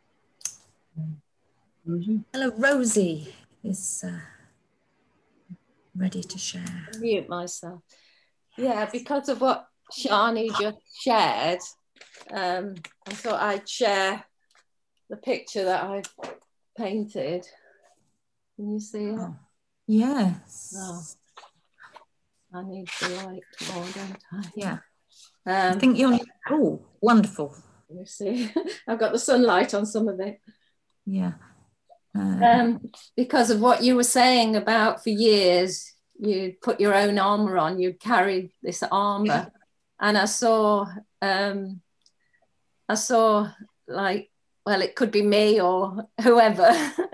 Rosie? Hello, Rosie is uh, ready to share. Mute myself. Yeah, because of what Shani just shared, um, I thought I'd share the picture that I've painted. Can you see it? Oh, yes. Oh, I need the light more, don't I? Yeah. Um, I think you're, oh, wonderful. Let me see. I've got the sunlight on some of it. Yeah. Uh, Um, because of what you were saying about for years, you put your own armor on, you carried this armor. And I saw, um, I saw like, well, it could be me or whoever,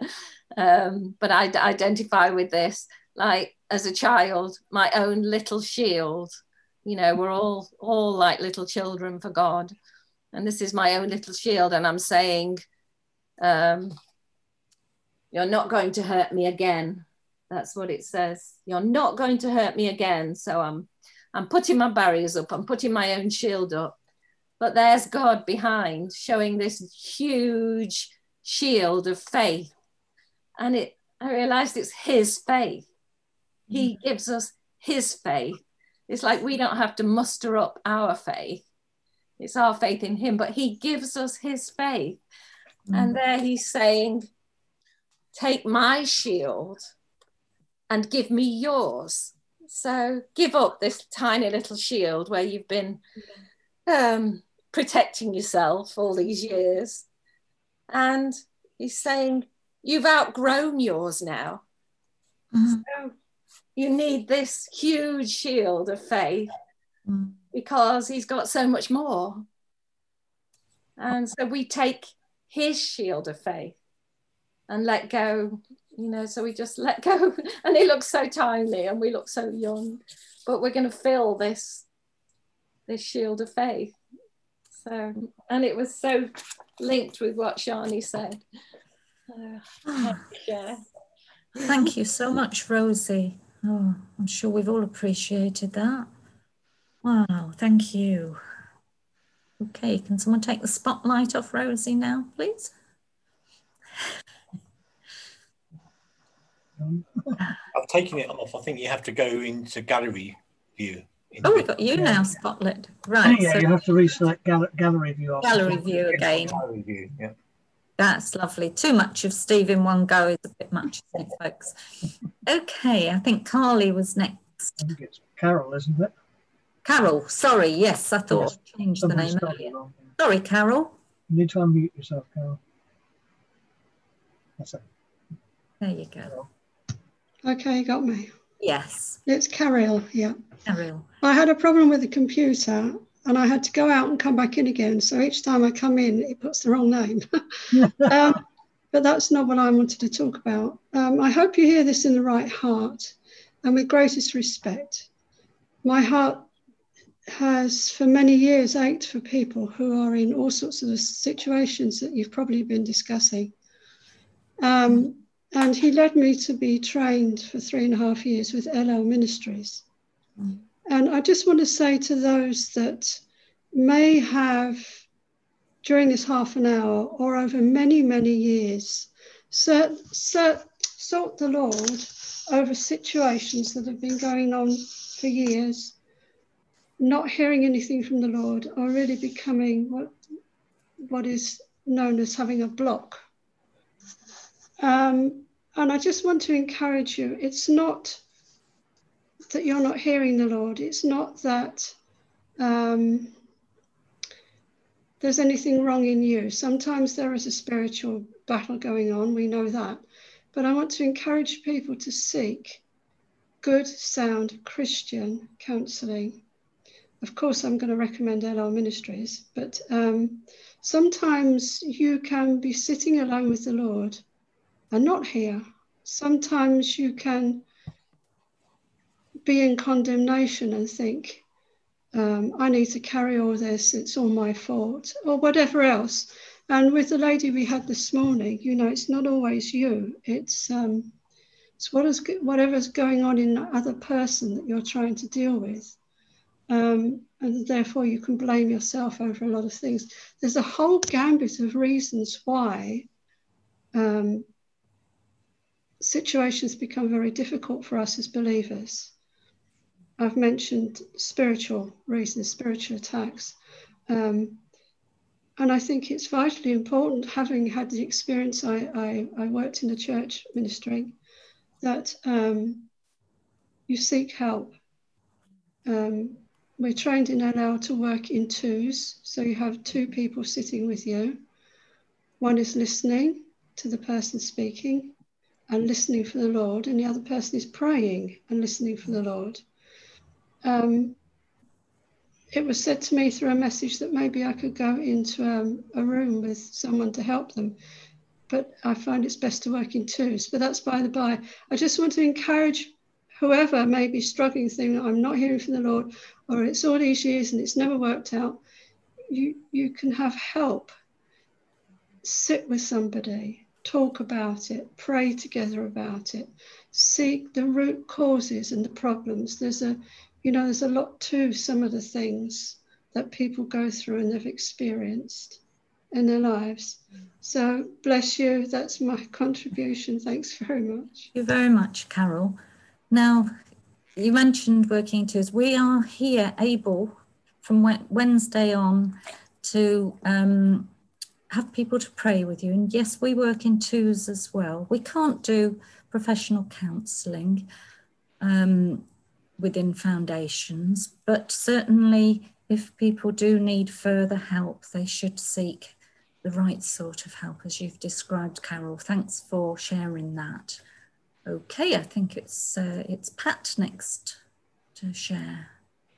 um, but I identify with this, like as a child, my own little shield. You know, we're all, all like little children for God. And this is my own little shield. And I'm saying, um, you're not going to hurt me again. That's what it says. You're not going to hurt me again. So I'm, I'm putting my barriers up. I'm putting my own shield up. But there's God behind, showing this huge shield of faith. And it, I realized it's his faith. He gives us his faith. It's like we don't have to muster up our faith. It's our faith in him, but he gives us his faith. Mm. And there he's saying, take my shield and give me yours. So give up this tiny little shield where you've been um, protecting yourself all these years. And he's saying, you've outgrown yours now. Mm. So you need this huge shield of faith mm. because he's got so much more. And so we take his shield of faith and let go, you know, so we just let go. And it looks so tiny and we look so young, but we're going to fill this, this shield of faith. So, and it was so linked with what Shani said. Uh, yeah. Thank you so much, Rosie. Oh, I'm sure we've all appreciated that. Wow, thank you. Okay, can someone take the spotlight off Rosie now, please? I've taken it off. I think you have to go into gallery view. Oh, we've got you yeah. now, Spotlit. Right. Yeah, so you have to reselect gal gallery view. Gallery view again. Gallery view, yeah. That's lovely. Too much of Steve in one go is a bit much, isn't it, folks? Okay, I think Carly was next. I think it's Carol, isn't it? Carol, sorry, yes, I thought Yes. I changed Somebody the name spelled it earlier. wrong. Sorry, Carol. You need to unmute yourself, Carol. That's it. There you go. Okay, got me. Yes. It's Carol, yeah. Carol. I had a problem with the computer and I had to go out and come back in again. So each time I come in, it puts the wrong name. um, but that's not what I wanted to talk about. Um, I hope you hear this in the right heart and with greatest respect. My heart has for many years ached for people who are in all sorts of situations that you've probably been discussing. Um, and he led me to be trained for three and a half years with L L Ministries. Mm. And I just want to say to those that may have, during this half an hour or over many, many years, sought, sought, sought the Lord over situations that have been going on for years, not hearing anything from the Lord, or really becoming what, what is known as having a block. Um, and I just want to encourage you, it's not that you're not hearing the Lord. It's not that um, there's anything wrong in you. Sometimes there is a spiritual battle going on, we know that. But I want to encourage people to seek good, sound Christian counselling. Of course, I'm going to recommend L L Ministries, but um, sometimes you can be sitting alone with the Lord and not hear. Sometimes you can be in condemnation and think, um, I need to carry all this, it's all my fault, or whatever else. And with the lady we had this morning, you know, it's not always you, it's, um, it's what is, whatever's going on in the other person that you're trying to deal with. Um, and therefore you can blame yourself over a lot of things. There's a whole gambit of reasons why um, situations become very difficult for us as believers. I've mentioned spiritual reasons, spiritual attacks. Um, and I think it's vitally important, having had the experience, I, I, I worked in the church ministry, that um, you seek help. Um, we're trained in N L to work in twos. So you have two people sitting with you. One is listening to the person speaking and listening for the Lord, and the other person is praying and listening for the Lord. Um, it was said to me through a message that maybe I could go into um, a room with someone to help them, but I find it's best to work in twos. But that's by the by. I just want to encourage whoever may be struggling, thinking, I'm not hearing from the Lord, or it's all these years and it's never worked out. You, you can have help. Sit with somebody, talk about it, pray together about it, seek the root causes and the problems. There's a, you know, there's a lot to some of the things that people go through and they've experienced in their lives. So bless you. That's my contribution. Thanks very much. Thank you very much, Carol. Now, you mentioned working in twos. We are here able from Wednesday on to um, have people to pray with you. And yes, we work in twos as well. We can't do professional counselling um, within foundations, but certainly if people do need further help, they should seek the right sort of help, as you've described, Carol. Thanks for sharing that. Okay, I think it's uh, it's Pat next to share.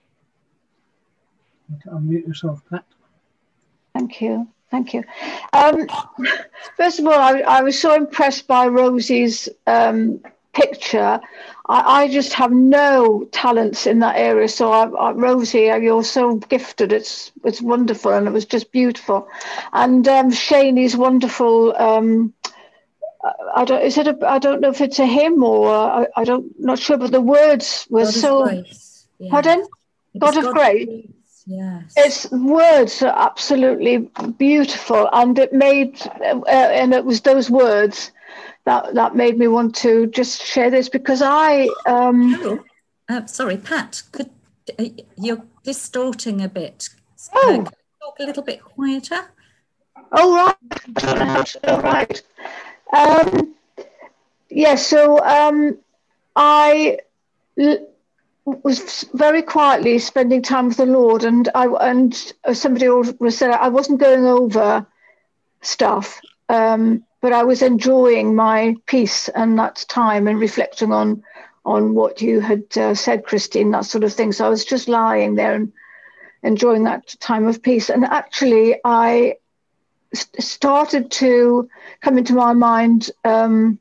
You can unmute yourself, Pat. Thank you. Thank you. Um, first of all, I, I was so impressed by Rosie's um, picture. I, I just have no talents in that area. So, I, I, Rosie, you're so gifted. It's it's wonderful, and it was just beautiful. And um, Shaney's wonderful. Um, I don't. Is it? A, I don't know if it's a hymn or I, I don't. Not sure. But the words were God so. Of grace. Yeah. Pardon? God of God grace. Of grace. Yes. Its words are absolutely beautiful, and it made, uh, and it was those words that that made me want to just share this, because I. Um, Carol, uh, sorry, Pat. Could uh, you're distorting a bit? Oh. Uh, could you talk a little bit quieter? Oh right. I don't know how to. All right. Um, yeah. So um, I. was very quietly spending time with the Lord, and I and somebody was said I wasn't going over stuff, um, but I was enjoying my peace and that time and reflecting on on what you had uh, said, Christine, that sort of thing. So I was just lying there and enjoying that time of peace. And actually, I st- started to come into my mind. Um,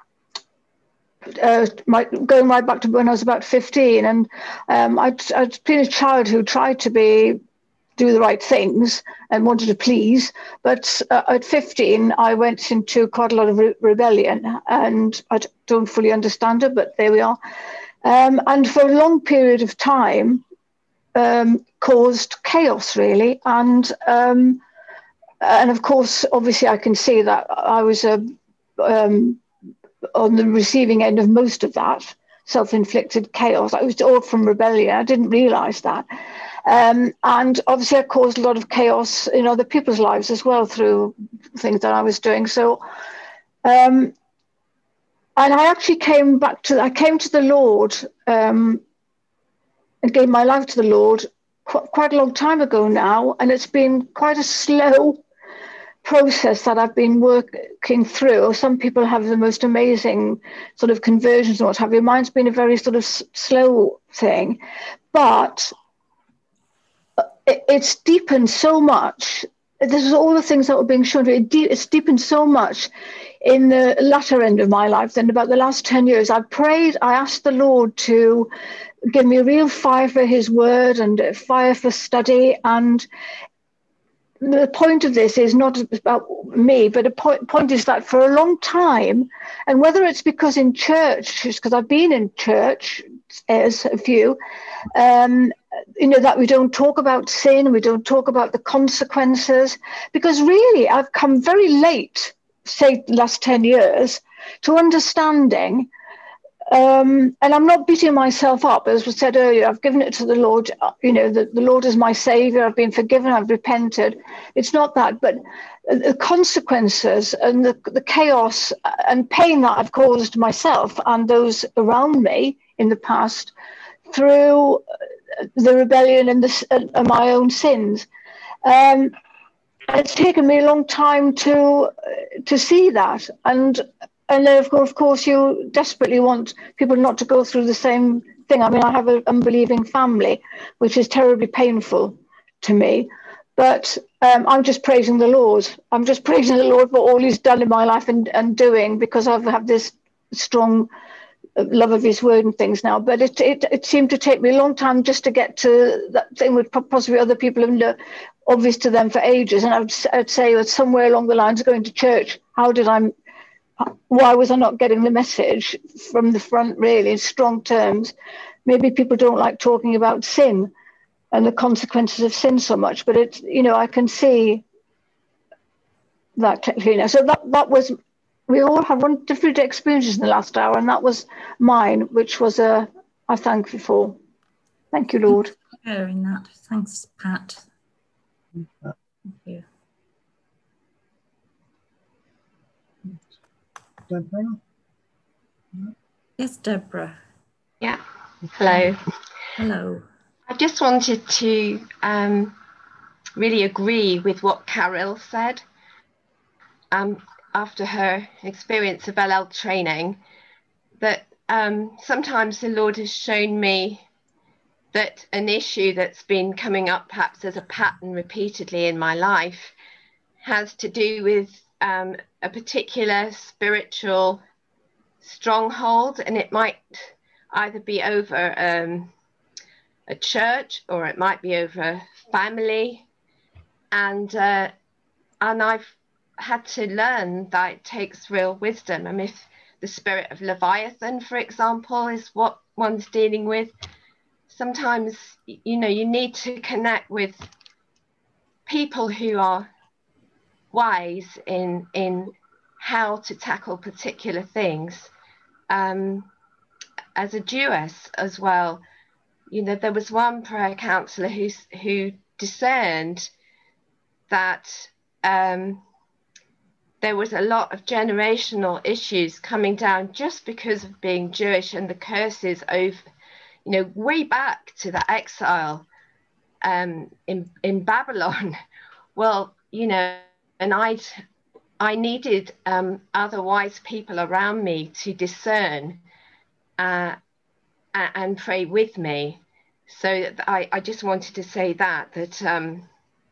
Uh, my, going right back to when I was about fifteen, and um, I'd, I'd been a child who tried to be do the right things and wanted to please, but uh, at fifteen I went into quite a lot of re- rebellion, and I don't fully understand it, but there we are. Um, and for a long period of time um, caused chaos, really, and um, and of course, obviously, I can see that I was a um, on the receiving end of most of that self-inflicted chaos. It was all from rebellion. I didn't realize that. Um, and obviously I caused a lot of chaos in other people's lives as well through things that I was doing. So, um, and I actually came back to, I came to the Lord um, and gave my life to the Lord qu- quite a long time ago now. And it's been quite a slow process that I've been working through. Some people have the most amazing sort of conversions and what have you. Mine's been a very sort of s- slow thing, but it, it's deepened so much. This is all the things that were being shown. It de- it's deepened so much in the latter end of my life. Then about the last ten years, I prayed, I asked the Lord to give me a real fire for his word and a fire for study. And the point of this is not about me, but the point, point is that for a long time, and whether it's because in church, because I've been in church as a few, um, you know, that we don't talk about sin, we don't talk about the consequences, because really I've come very late, say the last ten years, to understanding Um, and I'm not beating myself up, as was said earlier. I've given it to the Lord. You know, the, the Lord is my Savior. I've been forgiven. I've repented. It's not that, but the consequences and the, the chaos and pain that I've caused myself and those around me in the past through the rebellion and, the, and my own sins. Um, it's taken me a long time to to see that, and and then of course, of course you desperately want people not to go through the same thing. I mean, I have an unbelieving family, which is terribly painful to me, but um, I'm just praising the Lord. I'm just praising the Lord for all He's done in my life and, and doing, because I've had this strong love of His word and things now. But it, it it seemed to take me a long time just to get to that thing with possibly other people and obvious to them for ages. And I would, I'd say that somewhere along the lines of going to church, how did I, why was I not getting the message from the front really in strong terms? Maybe people don't like talking about sin and the consequences of sin so much, but it's, you know, I can see that technically now. So that, that was, we all have one different experiences in the last hour, and that was mine, which was a, I thank you for. Thank you, Lord. Thanks for sharing that. Thanks, Pat. Thank you. Deborah? Yes, Deborah. Yeah. Hello. Hello. I just wanted to um, really agree with what Carol said. Um, after her experience of L L training, that um, sometimes the Lord has shown me that an issue that's been coming up perhaps as a pattern repeatedly in my life has to do with um, a particular spiritual stronghold, and it might either be over um, a church or it might be over family, and uh, and I've had to learn that it takes real wisdom. I mean, if the spirit of Leviathan, for example, is what one's dealing with, sometimes, you know, you need to connect with people who are wise in in how to tackle particular things. Um, as a Jewess as well, you know, there was one prayer counselor who who discerned that um, there was a lot of generational issues coming down just because of being Jewish, and the curses over, you know, way back to the exile um, in in Babylon. Well, you know, and I'd I needed um, other wise people around me to discern uh, and pray with me. So I, I just wanted to say that that um,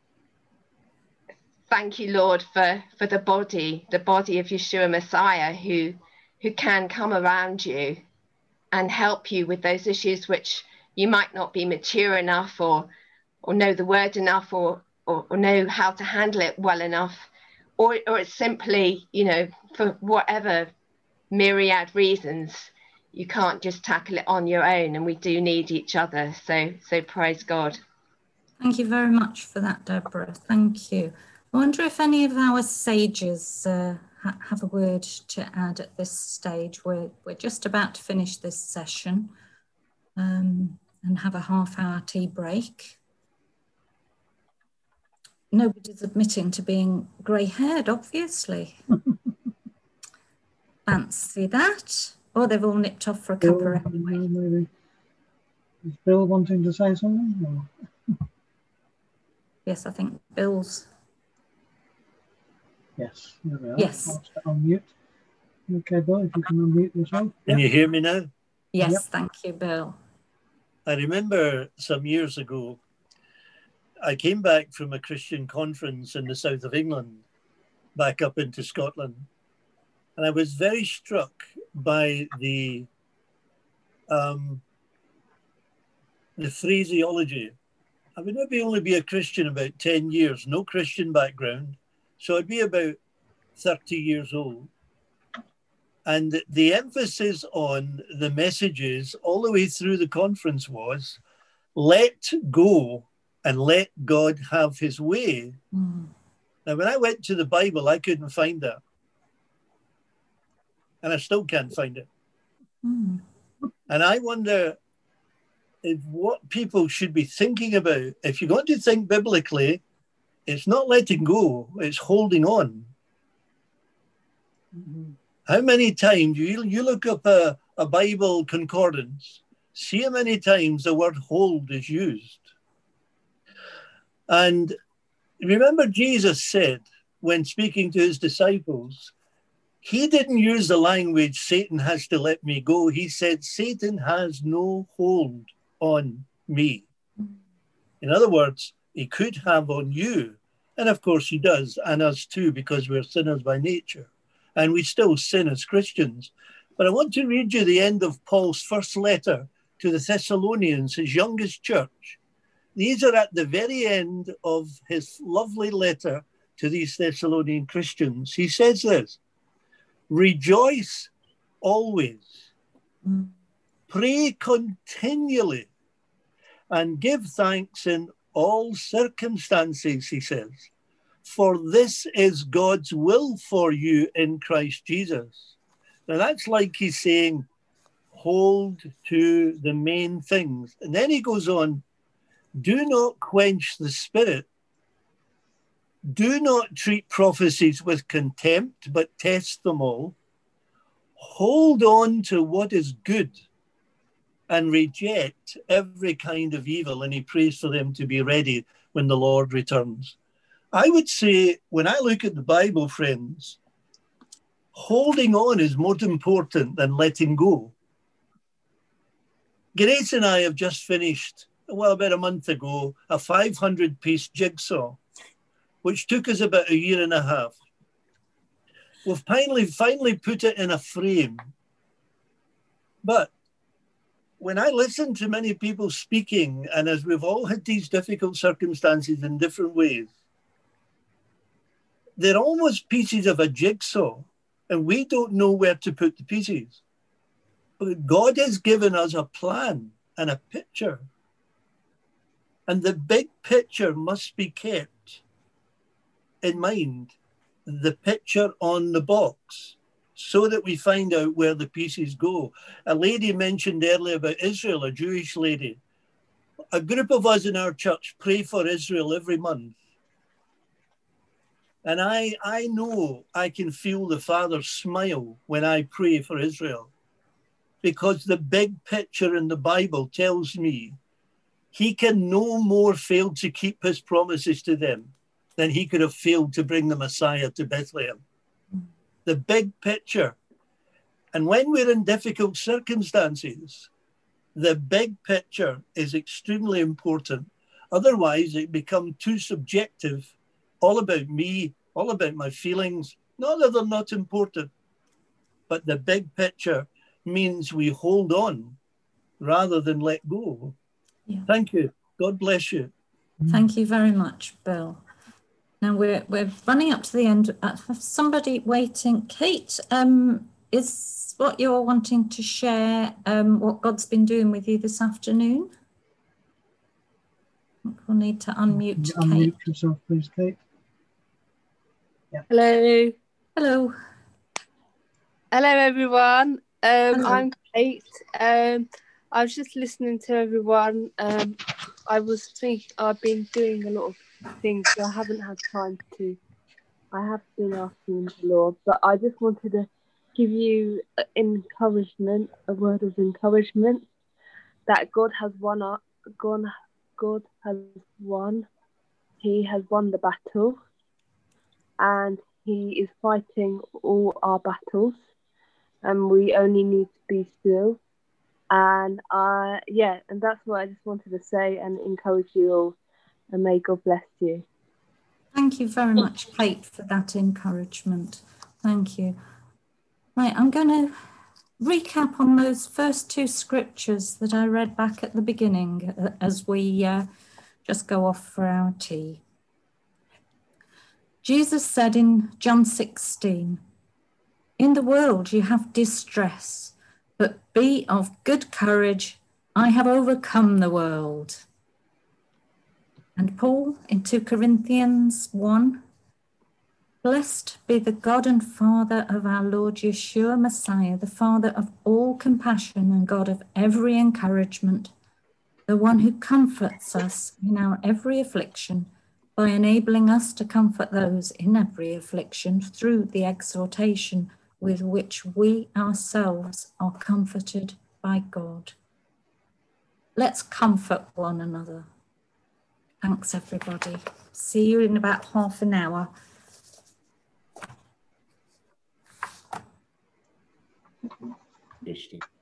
thank you, Lord, for for the body, the body of Yeshua Messiah, who who can come around you and help you with those issues which you might not be mature enough or or know the word enough or or, or know how to handle it well enough, or or it's simply, you know, for whatever myriad reasons, you can't just tackle it on your own, and we do need each other. So so praise God. Thank you very much for that, Deborah. Thank you. I wonder if any of our sages uh, ha have a word to add at this stage. We're, we're just about to finish this session um, and have a half hour tea break. Nobody's admitting to being grey-haired, obviously. Fancy that. Or they've all nipped off for a Bill, cuppa anyway. Maybe. Is Bill wanting to say something? Or? Yes, I think Bill's. Yes, there we are. Yes. I'll unmute. Okay, Bill, if you can unmute yourself. Can yep. you hear me now? Yes, Yep. thank you, Bill. I remember some years ago, I came back from a Christian conference in the south of England, back up into Scotland, and I was very struck by the um, the phraseology. I would maybe only be a Christian about ten years, no Christian background, so I'd be about thirty years old. And the emphasis on the messages all the way through the conference was, let go and let God have his way. Mm. Now, when I went to the Bible, I couldn't find that. And I still can't find it. Mm. And I wonder if what people should be thinking about, if you're going to think biblically, it's not letting go, it's holding on. Mhm. How many times, you, you look up a, a Bible concordance, see how many times the word hold is used. And remember Jesus said, when speaking to his disciples, he didn't use the language, Satan has to let me go. He said, Satan has no hold on me. In other words, he could have on you. And of course he does, and us too, because we're sinners by nature. And we still sin as Christians. But I want to read you the end of Paul's first letter to the Thessalonians, his youngest church. These are at the very end of his lovely letter to these Thessalonian Christians. He says this, rejoice always, Mm. pray continually, and give thanks in all circumstances, he says, for this is God's will for you in Christ Jesus. Now that's like he's saying, hold to the main things. And then he goes on, do not quench the spirit. Do not treat prophecies with contempt, but test them all. Hold on to what is good and reject every kind of evil. And he prays for them to be ready when the Lord returns. I would say, when I look at the Bible, friends, holding on is more important than letting go. Grace and I have just finished, well, about a month ago, a five hundred piece jigsaw, which took us about a year and a half. We've finally, finally put it in a frame. But when I listen to many people speaking, and as we've all had these difficult circumstances in different ways, they're almost pieces of a jigsaw, and we don't know where to put the pieces. But God has given us a plan and a picture. And the big picture must be kept in mind, the picture on the box, so that we find out where the pieces go. A lady mentioned earlier about Israel, a Jewish lady. A group of us in our church pray for Israel every month. And I, I know I can feel the Father's smile when I pray for Israel, because the big picture in the Bible tells me he can no more fail to keep his promises to them than he could have failed to bring the Messiah to Bethlehem. The big picture. And when we're in difficult circumstances, the big picture is extremely important. Otherwise, it becomes too subjective, all about me, all about my feelings. Not that they're not important, but the big picture means we hold on rather than let go. Yeah. Thank you. God bless you. Thank you very much, Bill. Now we're we're running up to the end. I have somebody waiting. Kate, um, is what you're wanting to share um, what God's been doing with you this afternoon? I think we'll need to unmute Kate. Unmute yourself, please, Kate. Yeah. Hello. Hello. Hello, everyone. Um, Hello. I'm Kate. Um, I was just listening to everyone. Um, I was thinking I've been doing a lot of things, so I haven't had time to. I have been asking the Lord, but I just wanted to give you encouragement, a word of encouragement, that God has won. Up, God, God has won. He has won the battle, and He is fighting all our battles, and we only need to be still. And uh, yeah, and that's what I just wanted to say and encourage you all. And may God bless you. Thank you very much, Kate, for that encouragement. Thank you. Right, I'm going to recap on those first two scriptures that I read back at the beginning uh, as we uh, just go off for our tea. Jesus said in John sixteen, "In the world you have distress, but be of good courage. I have overcome the world." And Paul in two Corinthians one, Blessed be the God and Father of our Lord Yeshua Messiah, the Father of all compassion and God of every encouragement, the one who comforts us in our every affliction by enabling us to comfort those in every affliction through the exhortation with which we ourselves are comforted by God. Let's comfort one another. Thanks, everybody. See you in about half an hour. Yes,